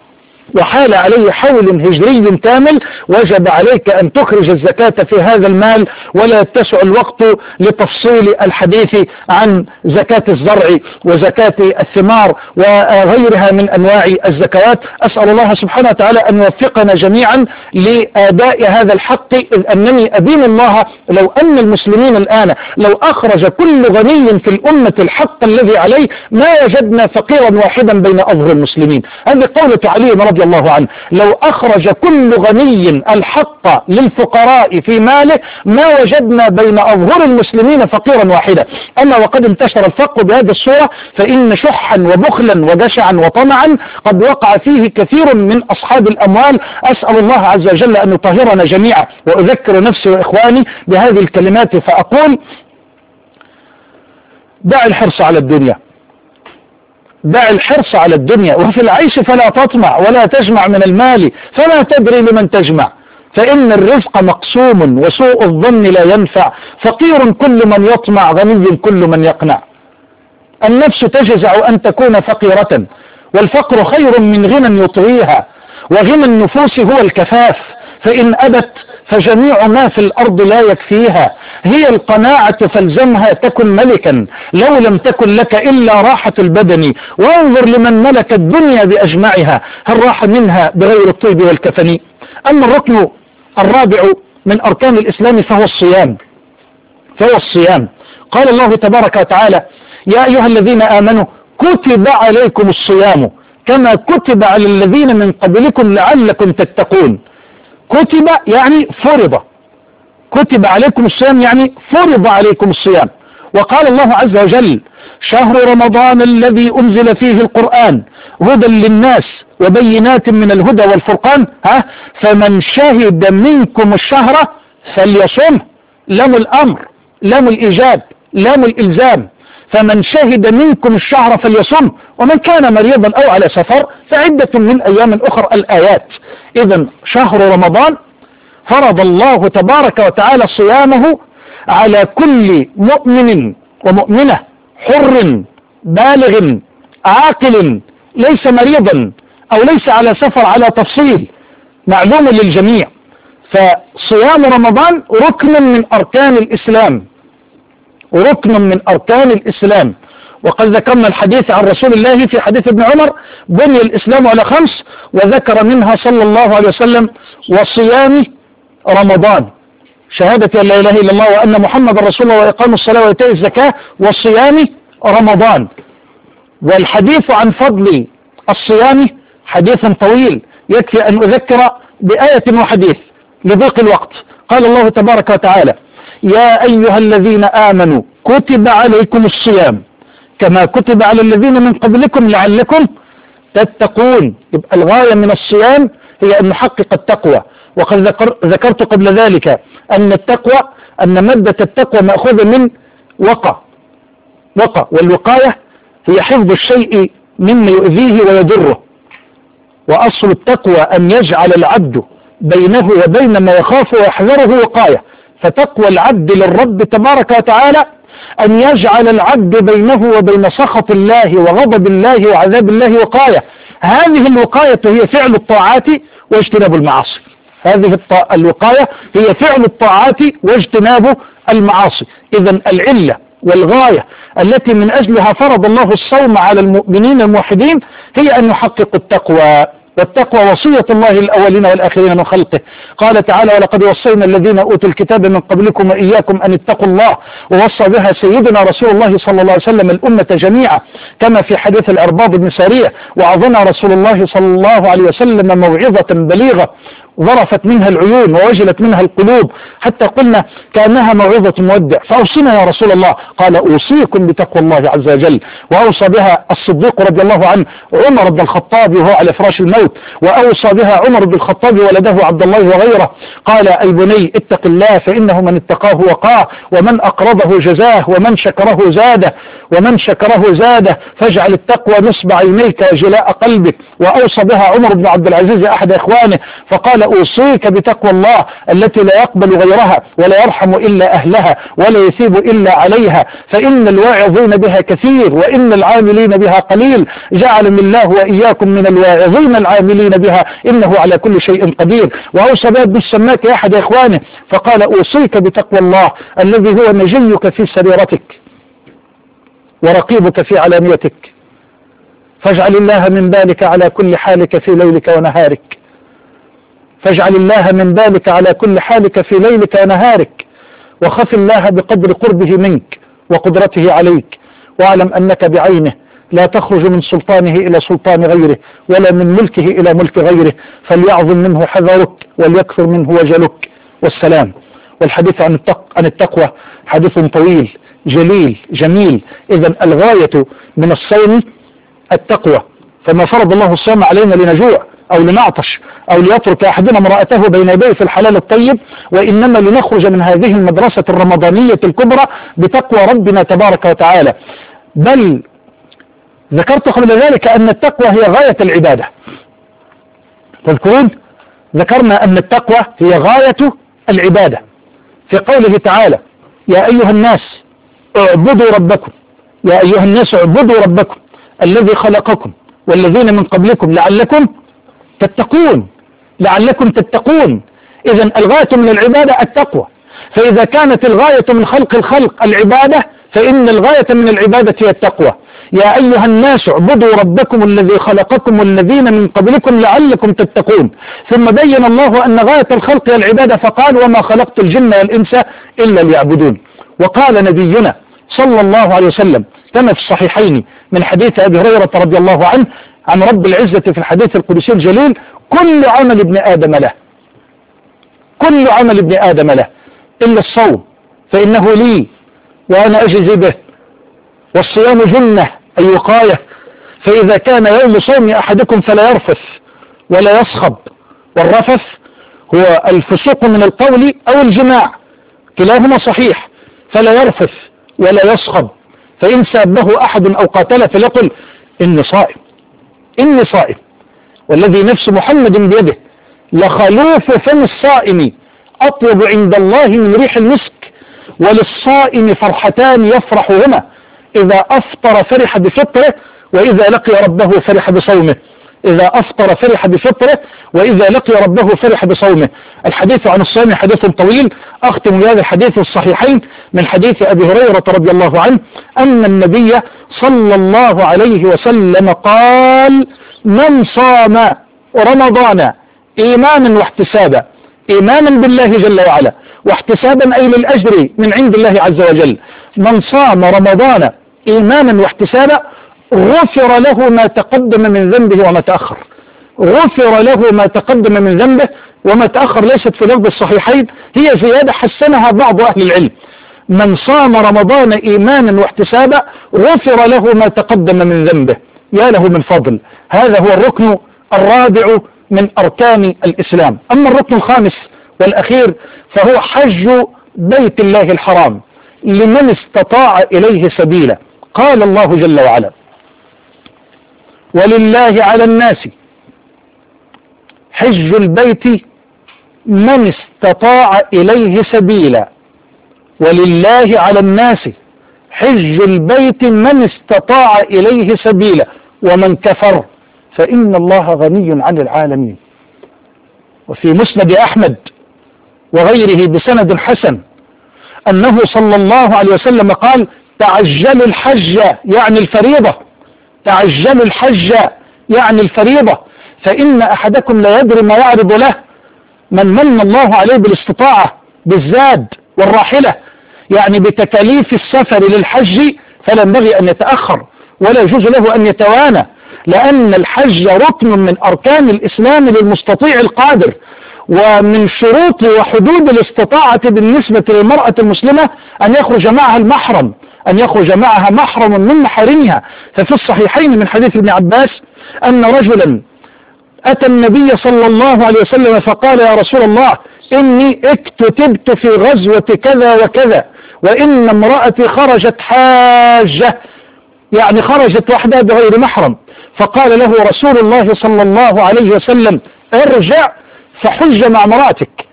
Speaker 2: وحال عليه حول هجري كامل، وجب عليك أن تخرج الزكاة في هذا المال. ولا يتسع الوقت لتفصيل الحديث عن زكاة الزرع وزكاة الثمار وغيرها من أنواع الزكوات. أسأل الله سبحانه وتعالى أن يوفقنا جميعا لأداء هذا الحق، إذ أنني أدين الله لو أن المسلمين الآن لو أخرج كل غني في الأمة الحق الذي عليه ما وجدنا فقيرا واحدا بين أظهر المسلمين. هذه قولة علي رضي الله عنه: لو أخرج كل غني الحق للفقراء في ماله ما وجدنا بين أظهر المسلمين فقيرا واحدا. أما وقد انتشر الفقر بهذه الصورة فإن شحا وبخلا وجشعا وطمعا قد وقع فيه كثير من أصحاب الأموال. أسأل الله عز وجل أن يطهرنا جميعا. وأذكر نفسي وإخواني بهذه الكلمات فأقول: دع الحرص على الدنيا، دع الحرص على الدنيا، وفي العيش فلا تطمع ولا تجمع من المال فلا تدري لمن تجمع، فإن الرزق مقسوم وسوء الظن لا ينفع، فقير كل من يطمع غني كل من يقنع. النفس تجزع أن تكون فقيرة، والفقر خير من غنى يطغيها، وغنى النفوس هو الكفاف، فإن أبت فجميع ما في الأرض لا يكفيها. هي القناعة فالزمها تكن ملكا، لو لم تكن لك إلا راحة البدن، وانظر لمن ملك الدنيا بأجمعها، هل راح منها بغير الطيب والكفن. أما الركن الرابع من أركان الإسلام فهو الصيام فهو الصيام قال الله تبارك وتعالى: يا أيها الذين آمنوا كتب عليكم الصيام كما كتب على الذين من قبلكم لعلكم تتقون. كتب يعني فرض، كتب عليكم الصيام يعني فرض عليكم الصيام. وقال الله عز وجل: شهر رمضان الذي أنزل فيه القرآن هدى للناس وبينات من الهدى والفرقان ها فمن شهد منكم الشهر فليصم. لام الأمر، لام الإيجاب، لام الإلزام، فمن شهد منكم الشهر فليصم، ومن كان مريضا أو على سفر فعدة من أيام أخرى الآيات. إذن شهر رمضان فرض الله تبارك وتعالى صيامه على كل مؤمن ومؤمنة حر بالغ عاقل ليس مريضا أو ليس على سفر على تفصيل معلوم للجميع. فصيام رمضان ركن من أركان الإسلام، ركن من أركان الإسلام. وقد ذكرنا الحديث عن رسول الله في حديث ابن عمر: بني الإسلام على خمس، وذكر منها صلى الله عليه وسلم: وصيام رمضان، شهادة أن لا إله إلا الله وأن محمد رسول الله وإقام الصلاة وإيتاء الزكاة، وصيام رمضان. والحديث عن فضل الصيام حديث طويل، يكفي أن أذكر بآية وحديث لضيق الوقت. قال الله تبارك وتعالى: يا أيها الذين آمنوا كتب عليكم الصيام كما كتب على الذين من قبلكم لعلكم تتقون. يبقى الغاية من الصيام هي أن نحقق التقوى. وقد ذكر ذكرت قبل ذلك أن التقوى أن مادة التقوى مأخوذة من وقى وقى والوقاية هي حفظ الشيء مما يؤذيه ويضره. وأصل التقوى أن يجعل العبد بينه وبين ما يخاف ويحذره وقاية. فتقوى العبد للرب تبارك وتعالى أن يجعل العبد بينه وبين سخط الله وغضب الله وعذاب الله وقاية. هذه الوقاية هي فعل الطاعات واجتناب المعاصي. هذه الوقاية هي فعل الطاعات واجتناب المعاصي. إذن العلة والغاية التي من أجلها فرض الله الصوم على المؤمنين الموحدين هي أن يحققوا التقوى. والتقوى وصية الله الأولين والآخرين من خلقه. قال تعالى: ولقد وصينا الذين أوتوا الكتاب من قبلكم وإياكم أن اتقوا الله. ووصى بها سيدنا رسول الله صلى الله عليه وسلم الأمة جميعا، كما في حديث الأرباض بن سارية: وعظنا رسول الله صلى الله عليه وسلم موعظة بليغة ظرفت منها العيون ووجلت منها القلوب، حتى قلنا كأنها موعظة مودع. فأوصينا يا رسول الله. قال: أوصيكم بتقوى الله عز وجل. وأوصى بها الصديق رضي الله عنه عمر بن الخطاب وهو على فراش الموت، وأوصى بها عمر بن الخطاب ولده عبد الله وغيره. قال: أي بني اتق الله فإنه من اتقاه وقاه، ومن أقرضه جزاه، ومن شكره زاده ومن شكره زاده، فاجعل التقوى نصب عينيك وجلاء قلبك. وأوصى بها عمر بن عبد العزيز أحد إخوانه فقال: أوصيك بتقوى الله التي لا يقبل غيرها ولا يرحم إلا أهلها ولا يثيب إلا عليها، فإن الواعظين بها كثير وإن العاملين بها قليل. جعلني الله وإياكم من الواعظين العاملين بها، إنه على كل شيء قدير. وأوصى بها ابن السماك أحد إخوانه فقال: أوصيك بتقوى الله الذي هو نجيك في سريرتك ورقيبك في علانيتك، فاجعل الله من بالك على كل حالك في ليلك ونهارك. فاجعل الله من بالك على كل حالك في ليلك ونهارك، وخف الله بقدر قربه منك وقدرته عليك، واعلم أنك بعينه لا تخرج من سلطانه إلى سلطان غيره ولا من ملكه إلى ملك غيره، فليعظم منه حذرك وليكثر منه وجلك. والسلام. والحديث عن عن التقوى حديث طويل جليل جميل. إذن الغاية من الصوم التقوى، فما فرض الله الصوم علينا لنجوع أو لنعطش أو ليترك أحدنا امرأته بين يديه في الحلال الطيب، وإنما لنخرج من هذه المدرسة الرمضانية الكبرى بتقوى ربنا تبارك وتعالى. بل ذكرت قبل ذلك أن التقوى هي غاية العبادة. تذكرون ذكرنا أن التقوى هي غاية العبادة في قوله تعالى: يا أيها الناس اعبدوا ربكم، يا أيها الناس اعبدوا ربكم الذي خلقكم والذين من قبلكم لعلكم تتقون. لعلكم تتقون. إذن الغاية من العبادة التقوى. فإذا كانت الغاية من خلق الخلق العبادة، فإن الغاية من العبادة هي التقوى. يا أيها الناس اعبدوا ربكم الذي خلقكم والذين من قبلكم لعلكم تتقون. ثم بين الله أن غاية الخلق هي العبادة فقال: وما خلقت الجن والإنس إلا ليعبدون. وقال نبينا صلى الله عليه وسلم كما في الصحيحين من حديث أبي هريرة رضي الله عنه عن رب العزة في الحديث القدسي الجليل: كل عمل ابن آدم له، كل عمل ابن آدم له إلا الصوم فإنه لي وأنا أجزي به، والصيام جنة أي وقاية، فإذا كان يوم صوم أحدكم فلا يرفث ولا يصخب. والرفث هو الفسوق من القول أو الجماع، كلاهما صحيح. فلا يرفث ولا يصخب، فإن سابه أحد أو قاتله فليقل إني صائم إني صائم، والذي نفس محمد بيده لخلوف فم الصائم أطيب عند الله من ريح المسك، وللصائم فرحتان يفرحهما، إذا أفطر فرح بفطره، وإذا لقي ربه فرح بصومه. إذا أفطر فرح بفطره، وإذا لقي ربه فرح بصومه. الحديث عن الصوم حديث طويل، أختم بهذا الحديث الصحيحين من حديث أبي هريرة رضي الله عنه أن النبي صلى الله عليه وسلم قال: من صام رمضان إيمانا واحتسابا، إيمانا بالله جل وعلا واحتسابا أي للأجر من عند الله عز وجل، من صام رمضان إيمانا واحتسابا غفر له ما تقدم من ذنبه وما تأخر. غفر له ما تقدم من ذنبه وما تأخر ليست في لفظ الصحيحين، هي زيادة حسنها بعض أهل العلم. من صام رمضان إيمانا واحتسابا غفر له ما تقدم من ذنبه. يا له من فضل. هذا هو الركن الرابع من أركان الإسلام. أما الركن الخامس والأخير فهو حج بيت الله الحرام لمن استطاع إليه سبيلا. قال الله جل وعلا: ولله على الناس حج البيت من استطاع إليه سبيلا. ولله على الناس حج البيت من استطاع إليه سبيلا، ومن كفر فإن الله غني عن العالمين. وفي مسند أحمد وغيره بسند حسن أنه صلى الله عليه وسلم قال: تعجلوا الحج يعني الفريضة، تعجلوا الحج يعني الفريضة، فإن أحدكم لا يدري ما يعرض له. من من الله عليه بالاستطاعة بالزاد والراحلة، يعني بتكاليف السفر للحج، فلا ينبغي أن يتأخر ولا يجوز له أن يتوانى، لأن الحج ركن من أركان الإسلام للمستطيع القادر، ومن شروط وحدود الاستطاعة بالنسبة للمرأة المسلمة أن يخرج معها المحرم، أن يخرج معها محرم من محارمها. ففي الصحيحين من حديث ابن عباس أن رجلا أتى النبي صلى الله عليه وسلم فقال: يا رسول الله، إني اكتتبت في غزوة كذا وكذا، وإن امرأتي خرجت حاجة، يعني خرجت وحدها بغير محرم. فقال له رسول الله صلى الله عليه وسلم: ارجع فحج مع امرأتك،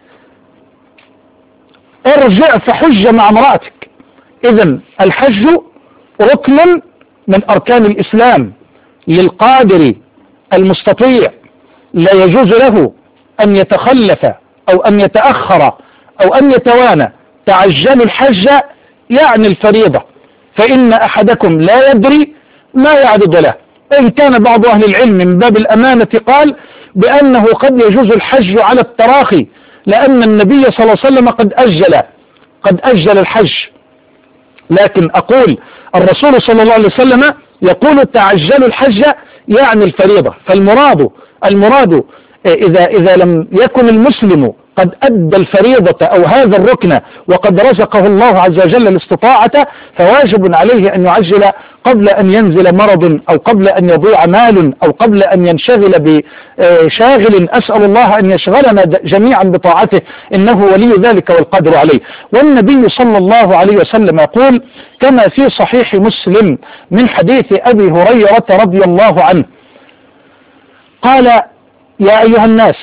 Speaker 2: ارجع فحج مع امرأتك. إذن الحج ركن من أركان الإسلام للقادر المستطيع، لا يجوز له أن يتخلف أو أن يتأخر أو أن يتوانى. تعجلوا الحج يعني الفريضة، فإن أحدكم لا يدري ما يعرض له. إن كان بعض أهل العلم من باب الأمانة قال بأنه قد يجوز الحج على التراخي، لأن النبي صلى الله عليه وسلم قد أجل قد أجل الحج. لكن أقول الرسول صلى الله عليه وسلم يقول: تعجلوا الحج يعني الفريضة. فالمراد المراد إذا إذا لم يكن المسلم قد أدى الفريضة أو هذا الركن وقد رزقه الله عز وجل الاستطاعة، فواجب عليه أن يعجل قبل أن ينزل مرض، أو قبل أن يضيع مال، أو قبل أن ينشغل بشاغل. أسأل الله أن يشغلنا جميعا بطاعته، إنه ولي ذلك والقادر عليه. والنبي صلى الله عليه وسلم يقول كما في صحيح مسلم من حديث أبي هريرة رضي الله عنه قال: يا أيها الناس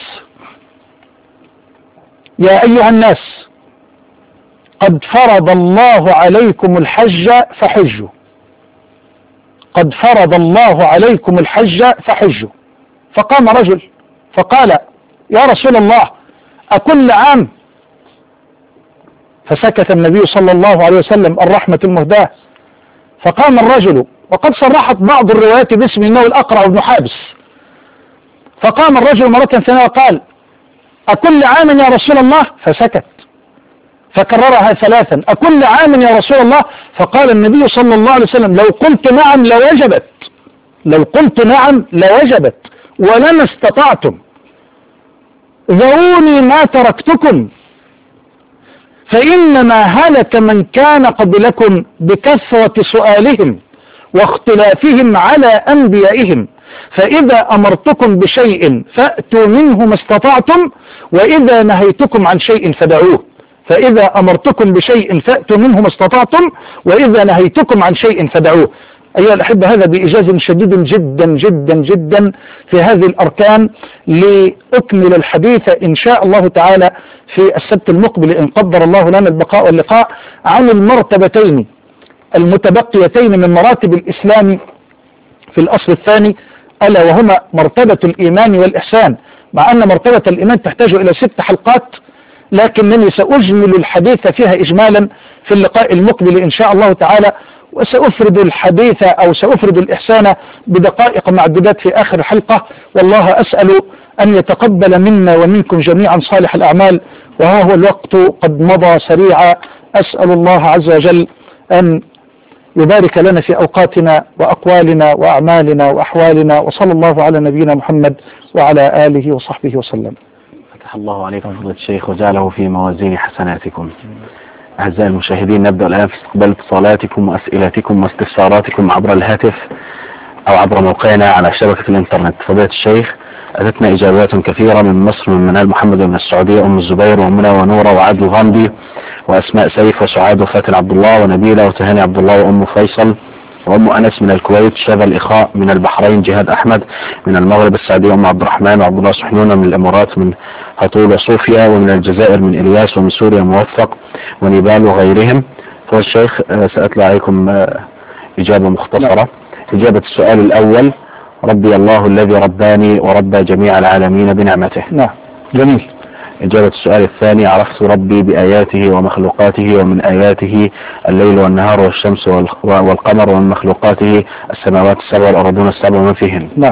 Speaker 2: يا أيها الناس قد فرض الله عليكم الحج فحجوا، قد فرض الله عليكم الحج فحجوا. فقام رجل فقال: يا رسول الله، أكل عام؟ فسكت النبي صلى الله عليه وسلم الرحمة المهداة. فقام الرجل، وقد صرحت بعض الروايات باسم انه الأقرع بن حابس. فقام الرجل مرة ثانية وقال: أكل عام يا رسول الله؟ فسكت. فكررها ثلاثا: أكل عام يا رسول الله؟ فقال النبي صلى الله عليه وسلم: لو قلت نعم لوجبت، لو قلت نعم لوجبت ولما استطعتم، ذروني ما تركتكم، فإنما هلك من كان قبلكم بكثرة سؤالهم واختلافهم على أنبيائهم، فإذا أمرتكم بشيء فأتوا منه ما استطعتم، وإذا نهيتكم عن شيء فدعوه، فإذا أمرتكم بشيء فأتوا منه ما استطعتم، وإذا نهيتكم عن شيء فدعوه. أيها الأحبة، هذا بإيجاز شديد جدا جدا جدا في هذه الأركان، لأكمل الحديث إن شاء الله تعالى في السبت المقبل إن قدر الله لنا البقاء واللقاء عن المرتبتين المتبقيتين من مراتب الإسلام في الأصل الثاني، ألا وهما مرتبة الإيمان والإحسان. مع أن مرتبة الإيمان تحتاج إلى ست حلقات، لكنني سأجمل الحديث فيها إجمالا في اللقاء المقبل إن شاء الله تعالى، وسأفرد الحديث أو سأفرد الإحسان بدقائق معدودات في آخر الحلقة. والله أسأل أن يتقبل منا ومنكم جميعا صالح الأعمال، وها هو الوقت قد مضى سريعا. أسأل الله عز وجل أن يبارك لنا في أوقاتنا وأقوالنا وأعمالنا وأحوالنا، وصلى الله على نبينا محمد وعلى آله وصحبه وسلم.
Speaker 1: فتح الله عليكم فضيلة الشيخ وجعله في موازين حسناتكم. أعزائي المشاهدين، نبدأ الآن في استقبال اتصالاتكم وأسئلتكم واستفساراتكم عبر الهاتف أو عبر موقعنا على شبكة الإنترنت. فضيلة الشيخ، أتتنا إجابات كثيرة من مصر، من منال محمد ومن السعودية أم الزبير ومنى ونورة وعدل غامدي وأسماء سيف وسعاد وفاتن عبد الله ونبيلة وتهاني عبد الله وأم فيصل وأم أنس من الكويت، شاذ الإخاء من البحرين، جهاد أحمد من المغرب، السعودية أم عبد الرحمن وعبد الله سحنون من الإمارات، من هطول وصوفيا، ومن الجزائر من إلياس، ومن سوريا موفق ونبال وغيرهم. فالشيخ سأتلى عليكم إجابة مختصرة. إجابة السؤال الأول: ربي الله الذي رباني وربى جميع العالمين بنعمته.
Speaker 2: نعم، جميل.
Speaker 1: إجابة السؤال الثاني: عرفت ربي بآياته ومخلوقاته، ومن آياته الليل والنهار والشمس والقمر، ومن مخلوقاته السماوات السبع والأرضون السبع ومن فيهن.
Speaker 2: نعم.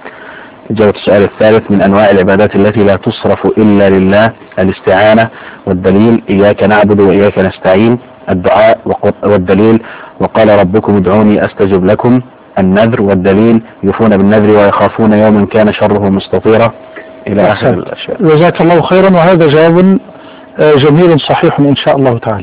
Speaker 1: إجابة السؤال الثالث: من أنواع العبادات التي لا تصرف إلا لله الاستعانة، والدليل إياك نعبد وإياك نستعين. الدعاء والدليل وقال ربكم ادعوني أستجب لكم. النذر والدليل يوفون بالنذر ويخافون يوما كان شره مستطيرا، إلى آخر الأشياء.
Speaker 2: جزاك الله خيرا، وهذا جواب جميل صحيح إن شاء الله تعالى.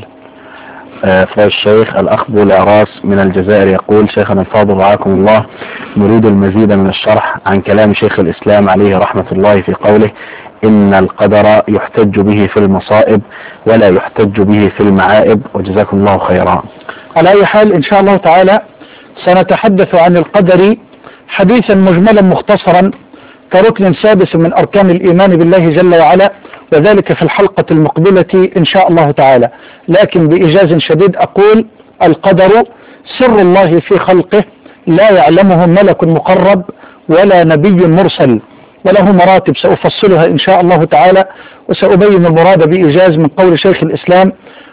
Speaker 1: فضيلة الشيخ، الأخ أبو العراس من الجزائر يقول: شيخنا الفاضل رعاكم الله، نريد المزيد من الشرح عن كلام شيخ الإسلام عليه رحمة الله في قوله: إن القدر يحتج به في المصائب ولا يحتج به في المعائب، وجزاكم الله خيرا.
Speaker 2: على أي حال إن شاء الله تعالى سنتحدث عن القدر حديثا مجملا مختصرا كركن سادس من أركان الإيمان بالله جل وعلا، وذلك في الحلقة المقبلة إن شاء الله تعالى. لكن بإيجاز شديد أقول: القدر سر الله في خلقه، لا يعلمه ملك مقرب ولا نبي مرسل، وله مراتب سأفصلها إن شاء الله تعالى، وسأبين المراد بإيجاز من قول شيخ الإسلام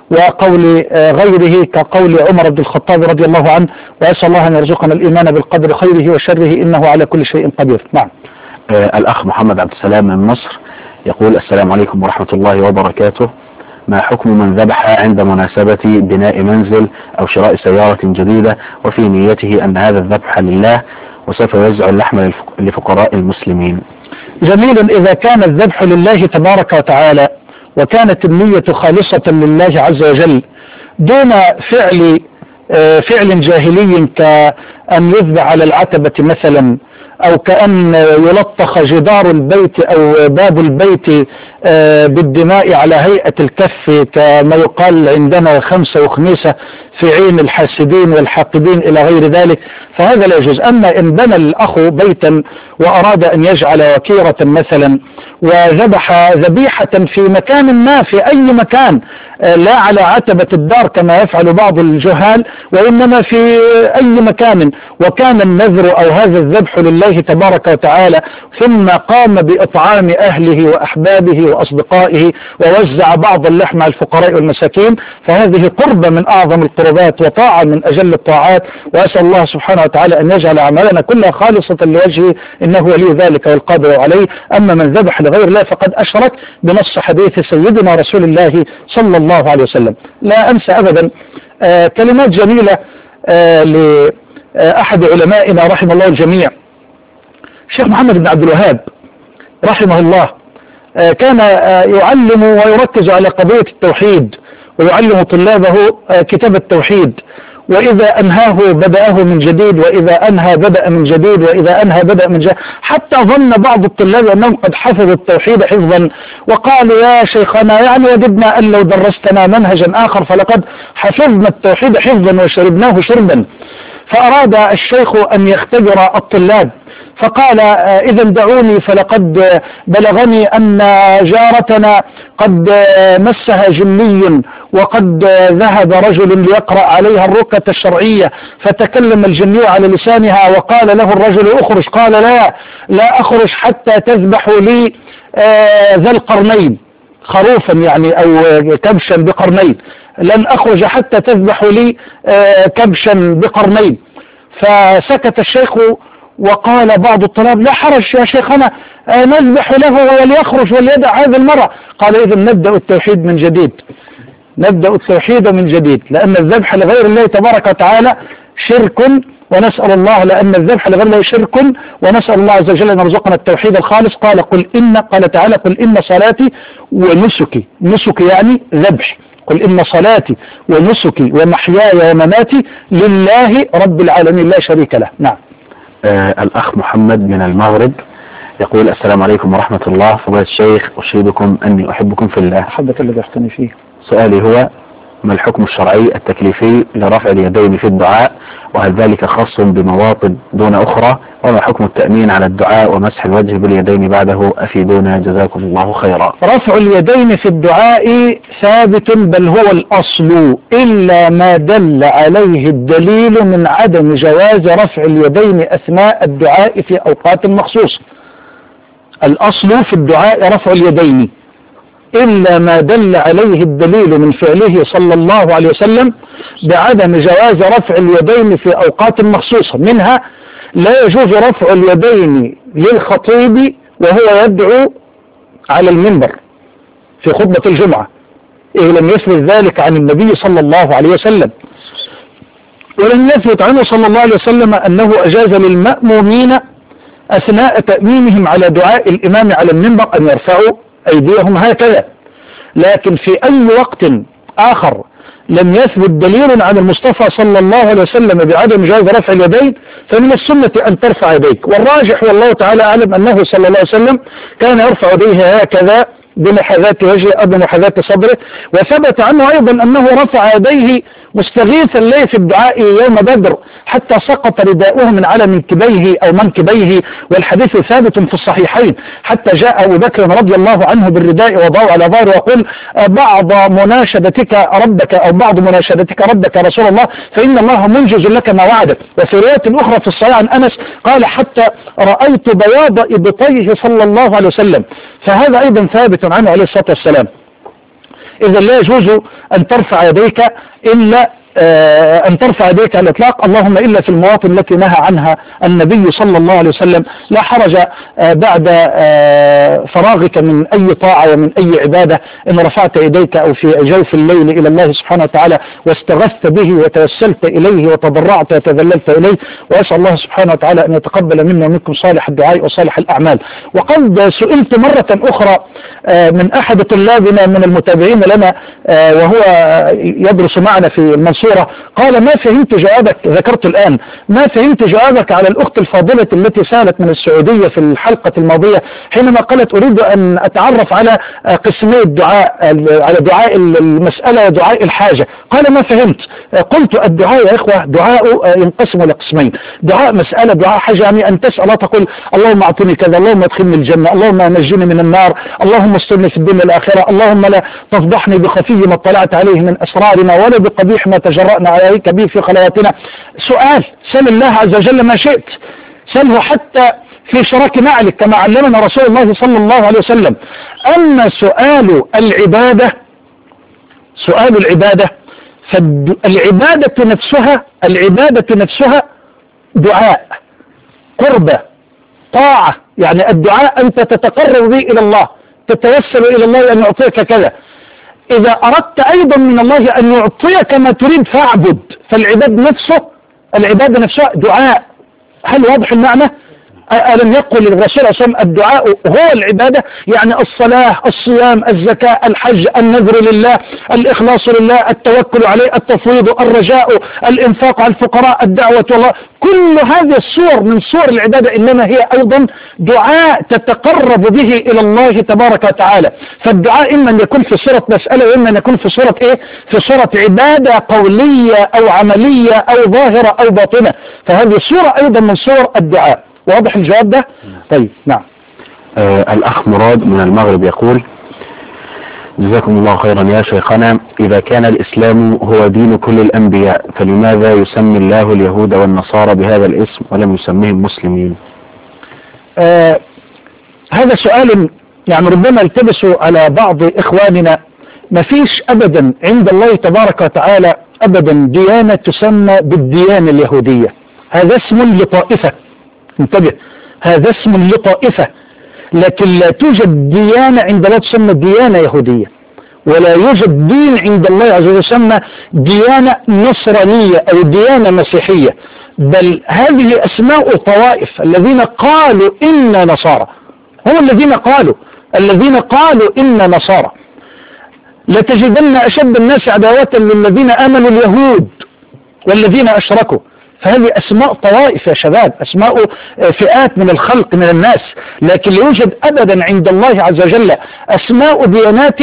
Speaker 2: وقول غيره كقول عمر بن الخطاب رضي الله عنه: وأسأل الله أن يرزقنا الإيمان بالقدر خيره وشره إنه على كل شيء قدير. نعم.
Speaker 1: آه الأخ محمد عبد السلام من مصر يقول: السلام عليكم ورحمة الله وبركاته، ما حكم من ذبح عند مناسبة بناء منزل أو شراء سيارة جديدة وفي نيته أن هذا الذبح لله وسوف يوزع اللحم لفقراء المسلمين؟
Speaker 2: جميل. إذا كان الذبح لله تبارك وتعالى وكانت النية خالصة لله عز وجل دون فعل فعل جاهلي كأن يذبح على العتبة مثلا، أو كأن يلطخ جدار البيت أو باب البيت بالدماء على هيئة الكف كما يقال عندنا خمسة وخميسة في عين الحاسدين والحاقدين إلى غير ذلك، فهذا لا يجوز. أما إن بنى الأخ بيتا وأراد أن يجعل وكيرة مثلا وذبح ذبيحة في مكان ما، في أي مكان، لا على عتبة الدار كما يفعل بعض الجهال، وإنما في أي مكان، وكان النذر أو هذا الذبح لله تبارك وتعالى، ثم قام بإطعام أهله وأحبابه وأصدقائه ووزع بعض اللحم على الفقراء والمساكين، فهذه قربة من أعظم القربات وطاعة من أجل الطاعات، وأسأل الله سبحانه وتعالى أن يجعل أعمالنا كلها خالصة لوجهه إنه ولي ذلك والقادر عليه. أما من ذبح لغير الله فقد أشرك بنص حديث سيدنا رسول الله صلى الله عليه وسلم. لا أنسى أبدا آه كلمات جميلة آه لأحد علمائنا رحمه الله الجميع، الشيخ محمد بن عبد الوهاب رحمه الله. آه كان آه يعلم ويركز على قضية التوحيد، ويعلم طلابه آه كتاب التوحيد، وإذا أنهاه بدأه من جديد، وإذا أنهى بدأ من جديد، وإذا أنهى بدأ من جديد، حتى ظن بعض الطلاب أنهم قد حفظوا التوحيد حفظا، وقالوا يا شيخنا يعني وددنا أن لو درستنا منهجا آخر، فلقد حفظنا التوحيد حفظا وشربناه شربا. فأراد الشيخ أن يختبر الطلاب، فقال إذا دعوني، فلقد بلغني أن جارتنا قد مسها جني، وقد ذهب رجل ليقرأ عليها الرقية الشرعية، فتكلم الجني على لسانها، وقال له الرجل اخرج، قال لا لا أخرج حتى تذبح لي ذا القرنين، خروفا يعني أو كبشا بقرنين، لن أخرج حتى تذبح لي كبشا بقرنين. فسكت الشيخ، وقال بعض الطلاب لا حرج يا شيخنا نذبح له وليخرج وليدع هذه المرة. قال إذن نبدأ التوحيد من جديد، نبدأ التوحيد من جديد، لأن الذبح لغير الله تبارك وتعالى شرك، ونسأل الله لأن الذبح لغير الله شرك، ونسأل الله عز وجل أن يرزقنا التوحيد الخالص. قال قل إن قال تعالى قل إن صلاتي ونسكي، نسكي يعني ذبح، قل إن صلاتي ونسكي ومحياي ومماتي لله رب العالمين لا شريك له. نعم.
Speaker 1: آه الأخ محمد من المغرب يقول السلام عليكم ورحمة الله، فضيلة الشيخ أشهدكم أني أحبكم في الله.
Speaker 2: أحبك الذي أحتني فيه.
Speaker 1: سؤالي هو ما الحكم الشرعي التكليفي لرفع اليدين في الدعاء، وهل ذلك خاص بمواطن دون أخرى، وما حكم التأمين على الدعاء ومسح الوجه باليدين بعده، أفيدونا جزاكم الله خيرا.
Speaker 2: رفع اليدين في الدعاء ثابت بل هو الأصل، إلا ما دل عليه الدليل من عدم جواز رفع اليدين أثناء الدعاء في أوقات مخصوصة. الأصل في الدعاء رفع اليدين إلا ما دل عليه الدليل من فعله صلى الله عليه وسلم بعدم جواز رفع اليدين في أوقات مخصوصة. منها لا يجوز رفع اليدين للخطيب وهو يدعو على المنبر في خطبة الجمعة، إذ لم يثبت ذلك عن النبي صلى الله عليه وسلم، ولم يثبت عنه صلى الله عليه وسلم أنه أجاز للمأمومين أثناء تأمينهم على دعاء الإمام على المنبر أن يرفعوا أيديهم هكذا. لكن في أي وقت آخر لم يثبت دليل عن المصطفى صلى الله عليه وسلم بعدم جواز رفع اليدين، فمن السنة أن ترفع يديك، والراجح والله تعالى أعلم أنه صلى الله عليه وسلم كان يرفع يديه هكذا بمحاذاة وجهه أو بمحاذاة صدره. وثبت عنه أيضا أنه رفع يديه مستغيثا له في الدعاء يوم بدر حتى سقط رداؤه من على منكبيه أو منكبيه، والحديث ثابت في الصحيحين، حتى جاء أبو بكر رضي الله عنه بالرداء وضعه على ظهره ويقول بعض مناشدتك ربك أو بعض مناشدتك ربك رسول الله فإن الله منجز لك ما وعدك. وفي رواية أخرى في الصحيح عن أنس قال حتى رأيت بياض إبطيه صلى الله عليه وسلم، فهذا أيضا ثابت عنه عليه الصلاة والسلام. إذا لا يجوز أن ترفع يديك إلا آه أن ترفع يديك على الإطلاق، اللهم إلا في المواطن التي نهى عنها النبي صلى الله عليه وسلم. لا حرج آه بعد آه فراغك من أي طاعة ومن أي عبادة إن رفعت يديك أو في جوف الليل إلى الله سبحانه وتعالى واستغثت به وتوسلت إليه وتضرعت وتذللت إليه، وأسأل الله سبحانه وتعالى أن يتقبل منا ومنكم صالح الدعاء وصالح الأعمال. وقد سئلت مرة أخرى آه من أحد طلابنا من المتابعين لنا آه وهو يدرس معنا في المنصورة، قال ما فهمت جوابك، ذكرت الآن ما فهمت جوابك على الأخت الفاضلة التي سألت من السعودية في الحلقة الماضية حينما قالت أريد أن أتعرف على قسمي الدعاء، على دعاء المسألة ودعاء الحاجة. قال ما فهمت. قلت الدعاء يا إخوة دعاء ينقسم إلى قسمين، دعاء مسألة دعاء حاجة، يعني أن تسأل الله تقول اللهم أعطني كذا، اللهم ادخلني الجنة، اللهم نجني من النار، اللهم استرني في الدنيا الآخرة، اللهم لا تفضحني بخفي ما اطلعت عليه من أسرارنا ولا بقبيح ما تجرأنا عليك به في خلواتنا. سؤال، سل الله عز وجل ما شئت، سله حتى في شراك نعلك كما علمنا رسول الله صلى الله عليه وسلم. أما سؤال العبادة، سؤال العبادة فالعبادة نفسها العبادة نفسها دعاء، قربة، طاعة، يعني الدعاء أنت تتقرب به إلى الله، تتوسل إلى الله أن يعطيك كذا. إذا أردت أيضا من الله أن يعطيك ما تريد فاعبد، فالعباد نفسه العبادة نفسها دعاء. هل واضح المعنى؟ ألم يقل الرسول صلى الله عليه وسلم الدعاء هو العبادة؟ يعني الصلاة، الصيام، الزكاة، الحج، النذر لله، الإخلاص لله، التوكل عليه، التفويض، الرجاء، الإنفاق على الفقراء، الدعوة والله، كل هذه الصور من صور العبادة إنما هي أيضا دعاء تتقرب به إلى الله تبارك وتعالى. فالدعاء إما أن يكون في صورة مسألة وإما أن يكون في صورة إيه؟ في صورة عبادة قولية أو عملية أو ظاهرة أو باطنة، فهذه صورة أيضا من صور الدعاء. واضح الجواب ده؟ طيب نعم.
Speaker 1: آه الأخ مراد من المغرب يقول: جزاكم الله خيرا يا شيخنا، إذا كان الإسلام هو دين كل الأنبياء فلماذا يسمي الله اليهود والنصارى بهذا الاسم ولم يسميهم مسلمين؟
Speaker 2: آه هذا سؤال يعني ربما التبس على بعض إخواننا. ما فيش أبدا عند الله تبارك وتعالى أبدا ديانة تسمى بالديانة اليهودية، هذا اسم لطائفة، انتبه، هذا اسم لطائفة، لكن لا توجد ديانة عند الله تسمى ديانة يهودية، ولا يوجد دين عند الله عز وجل يسمى ديانة نصرانية أو ديانة مسيحية، بل هذه أسماء طوائف. الذين قالوا إن نصارى هم الذين قالوا الذين قالوا إن نصارى. لتجدن أشد الناس عداوة للذين آمنوا اليهود والذين أشركوا. فهذه أسماء طوائف يا شباب، أسماء فئات من الخلق من الناس، لكن لا يوجد أبدا عند الله عز وجل أسماء ديانات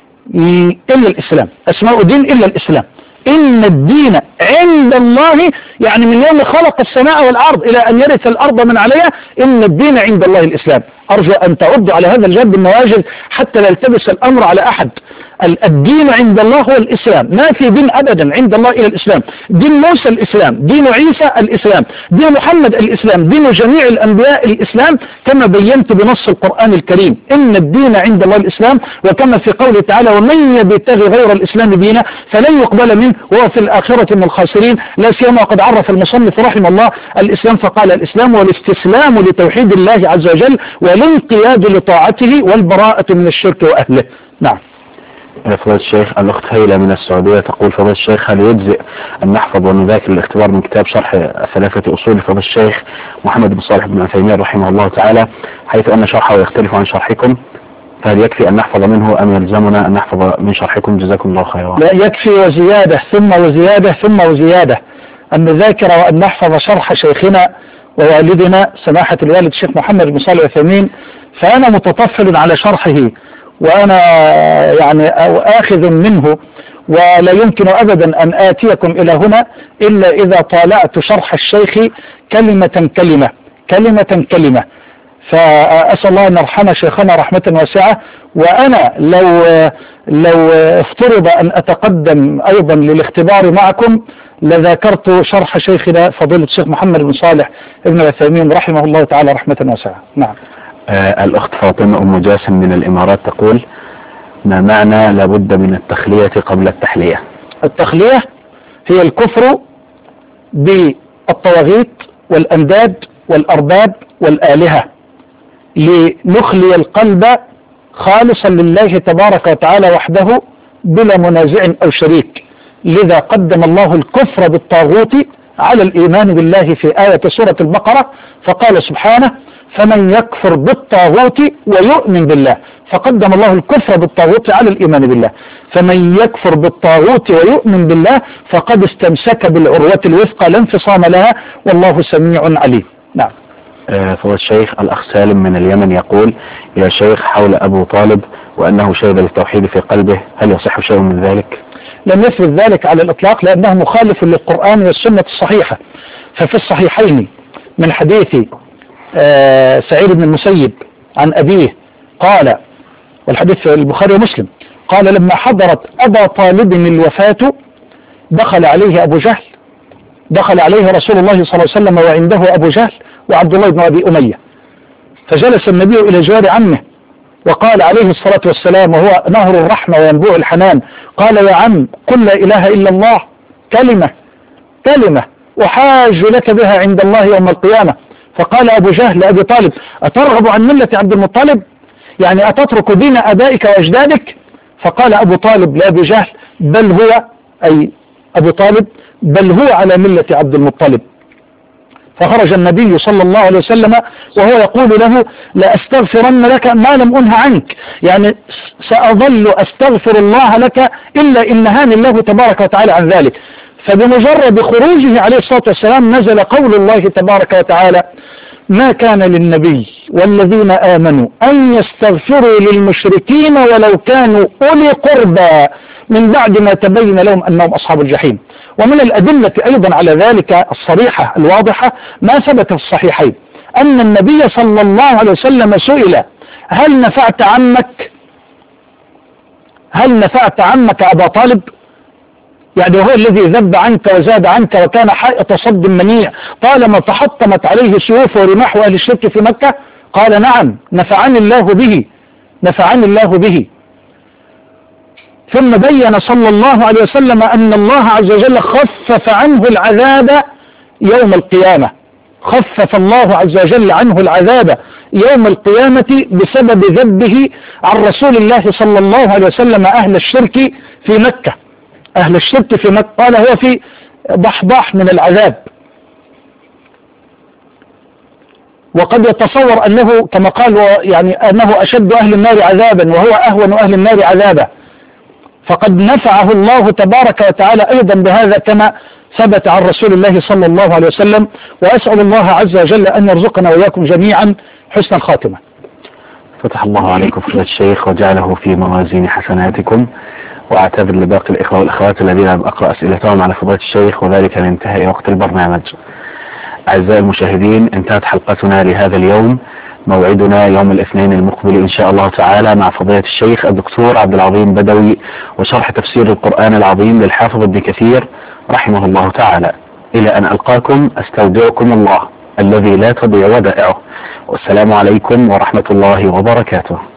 Speaker 2: إلا الإسلام، أسماء دين إلا الإسلام. إن الدين عند الله، يعني من يوم خلق السماء والأرض إلى أن يرث الأرض من عليها، إن الدين عند الله الإسلام. أرجو أن تعضوا على هذا الجانب بالنواجذ حتى لا يلتبس الأمر على أحد. الدين عند الله هو الإسلام، ما في دين أبدا عند الله إلى الإسلام. دين موسى الإسلام، دين عيسى الإسلام، دين محمد الإسلام، دين جميع الأنبياء الإسلام، كما بينت بنص القرآن الكريم إن الدين عند الله الإسلام، وكما في قوله تعالى ومن يبتغي غير الإسلام دينا فلن يقبل منه وهو في الآخرة من الخاسرين. لا سيما وقد عرف المصنف رحمه الله الإسلام فقال الإسلام والاستسلام لتوحيد الله عز وجل والانقياد لطاعته والبراءة من الشرك وأهله. نعم.
Speaker 1: فضيلة الشيخ الأخت هيلة من السعودية تقول: فضيلة الشيخ هل يجزئ أن نحفظ ونذاكر الاختبار من كتاب شرح ثلاثة أصول لفضيلة الشيخ محمد بن صالح بن عثيمين رحمه الله تعالى، حيث أن شرحه يختلف عن شرحكم، فهل يكفي أن نحفظ منه أم يلزمنا أن نحفظ من شرحكم؟ جزاكم الله خيرا.
Speaker 2: لا، يكفي وزيادة ثم وزيادة ثم وزيادة أن نذاكر وأن نحفظ شرح شيخنا ووالدنا سماحة الوالد الشيخ محمد بن صالح العثيمين، فأنا متطفل على شرحه وأنا يعني آخذ منه، ولا يمكن أبدا أن آتيكم إلى هنا إلا إذا طالعت شرح الشيخ كلمة كلمة كلمة كلمة. فأسأل الله أن يرحم شيخنا رحمة واسعة. وأنا لو لو افترض أن أتقدم أيضا للاختبار معكم لذاكرت شرح شيخنا فضيلة الشيخ محمد بن صالح ابن العثيمين رحمه الله تعالى رحمة واسعة. نعم.
Speaker 1: آه الأخت فاطمة أم جاسم من الإمارات تقول: ما معنى لابد من التخلية قبل التحلية؟
Speaker 2: التخلية هي الكفر بالطواغيت والأنداد والأرباب والآلهة، لنخلي القلب خالصا لله تبارك وتعالى وحده بلا منازع أو شريك. لذا قدم الله الكفر بالطاغوت على الإيمان بالله في آية سورة البقرة، فقال سبحانه: فمن يكفر بالطاغوت ويؤمن بالله، فقدم الله الكفر بالطاغوت على الإيمان بالله. فمن يكفر بالطاغوت ويؤمن بالله فقد استمسك بالعروة الوثقى لا انفصام لها والله سميع عليم. نعم.
Speaker 1: آه فضل الشيخ الأخ سالم من اليمن يقول: يا شيخ، حول أبو طالب وأنه شهد للتوحيد في قلبه، هل يصح شيء من ذلك؟
Speaker 2: لم يثبت ذلك على الإطلاق لأنه مخالف للقرآن والسنة الصحيحة. ففي الصحيحين من حديث آه سعيد بن المسيب عن أبيه قال، والحديث في البخاري ومسلم، قال: لما حضرت أبا طالب الوفاة دخل عليه أبو جهل دخل عليه رسول الله صلى الله عليه وسلم وعنده أبو جهل وعبد الله بن أبي أمية، فجلس النبي إلى جوار عمه وقال عليه الصلاة والسلام وهو نهر الرحمة وينبوع الحنان: قال يا عم قل لا إله إلا الله، كلمة كلمة أحاج لك بها عند الله يوم القيامة. فقال أبو جهل لأبي طالب: أترغب عن ملة عبد المطلب؟ يعني أتترك دين أبائك وأجدادك؟ فقال أبو طالب لأبي جهل: بل هو، أي أبو طالب، بل هو على ملة عبد المطلب. فخرج النبي صلى الله عليه وسلم وهو يقول له لأستغفرن لك ما لم أنه عنك، يعني سأظل أستغفر الله لك إلا إن هاني الله تبارك وتعالى عن ذلك. فبمجرد خروجه عليه الصلاة والسلام نزل قول الله تبارك وتعالى ما كان للنبي والذين آمنوا أن يستغفروا للمشركين ولو كانوا أولي قربى من بعد ما تبين لهم أنهم أصحاب الجحيم. ومن الأدلة أيضا على ذلك الصريحة الواضحة ما ثبت في الصحيحين أن النبي صلى الله عليه وسلم سئل هل نفعت عمك هل نفعت عمك أبا طالب، يعني هو الذي ذب عنك وزاد عنك وكان حائط صد منيع طالما تحطمت عليه سيوف ورماح أهل الشرك في مكة؟ قال نعم نفعني الله به نفعني الله به. ثم بين صلى الله عليه وسلم أن الله عز وجل خفف عنه العذاب يوم القيامة، خفف الله عز وجل عنه العذاب يوم القيامة بسبب ذبه عن رسول الله صلى الله عليه وسلم أهل الشرك في مكة أهل الشرك في مكة قال هو في ضحضاح من العذاب، وقد يتصور أنه كما قال يعني أنه أشد أهل النار عذابا وهو أهون أهل النار عذابا، فقد نفعه الله تبارك وتعالى أيضا بهذا كما ثبت عن رسول الله صلى الله عليه وسلم. وأسأل الله عز وجل أن يرزقنا وإياكم جميعا حسن الخاتمة.
Speaker 1: فتح الله عليكم فضيلة الشيخ وجعله في موازين حسناتكم، وأعتذر لباقي الإخوة والأخوات الذين لم أقرأ أسئلتهم على فضيلة الشيخ وذلك لانتهاء وقت البرنامج. أعزائي المشاهدين، انتهت حلقتنا لهذا اليوم، موعدنا يوم الاثنين المقبل إن شاء الله تعالى مع فضيلة الشيخ الدكتور عبد العظيم بدوي وشرح تفسير القرآن العظيم للحافظ ابن كثير رحمه الله تعالى. إلى أن ألقاكم أستودعكم الله الذي لا تضيع ودائعه، والسلام عليكم ورحمة الله وبركاته.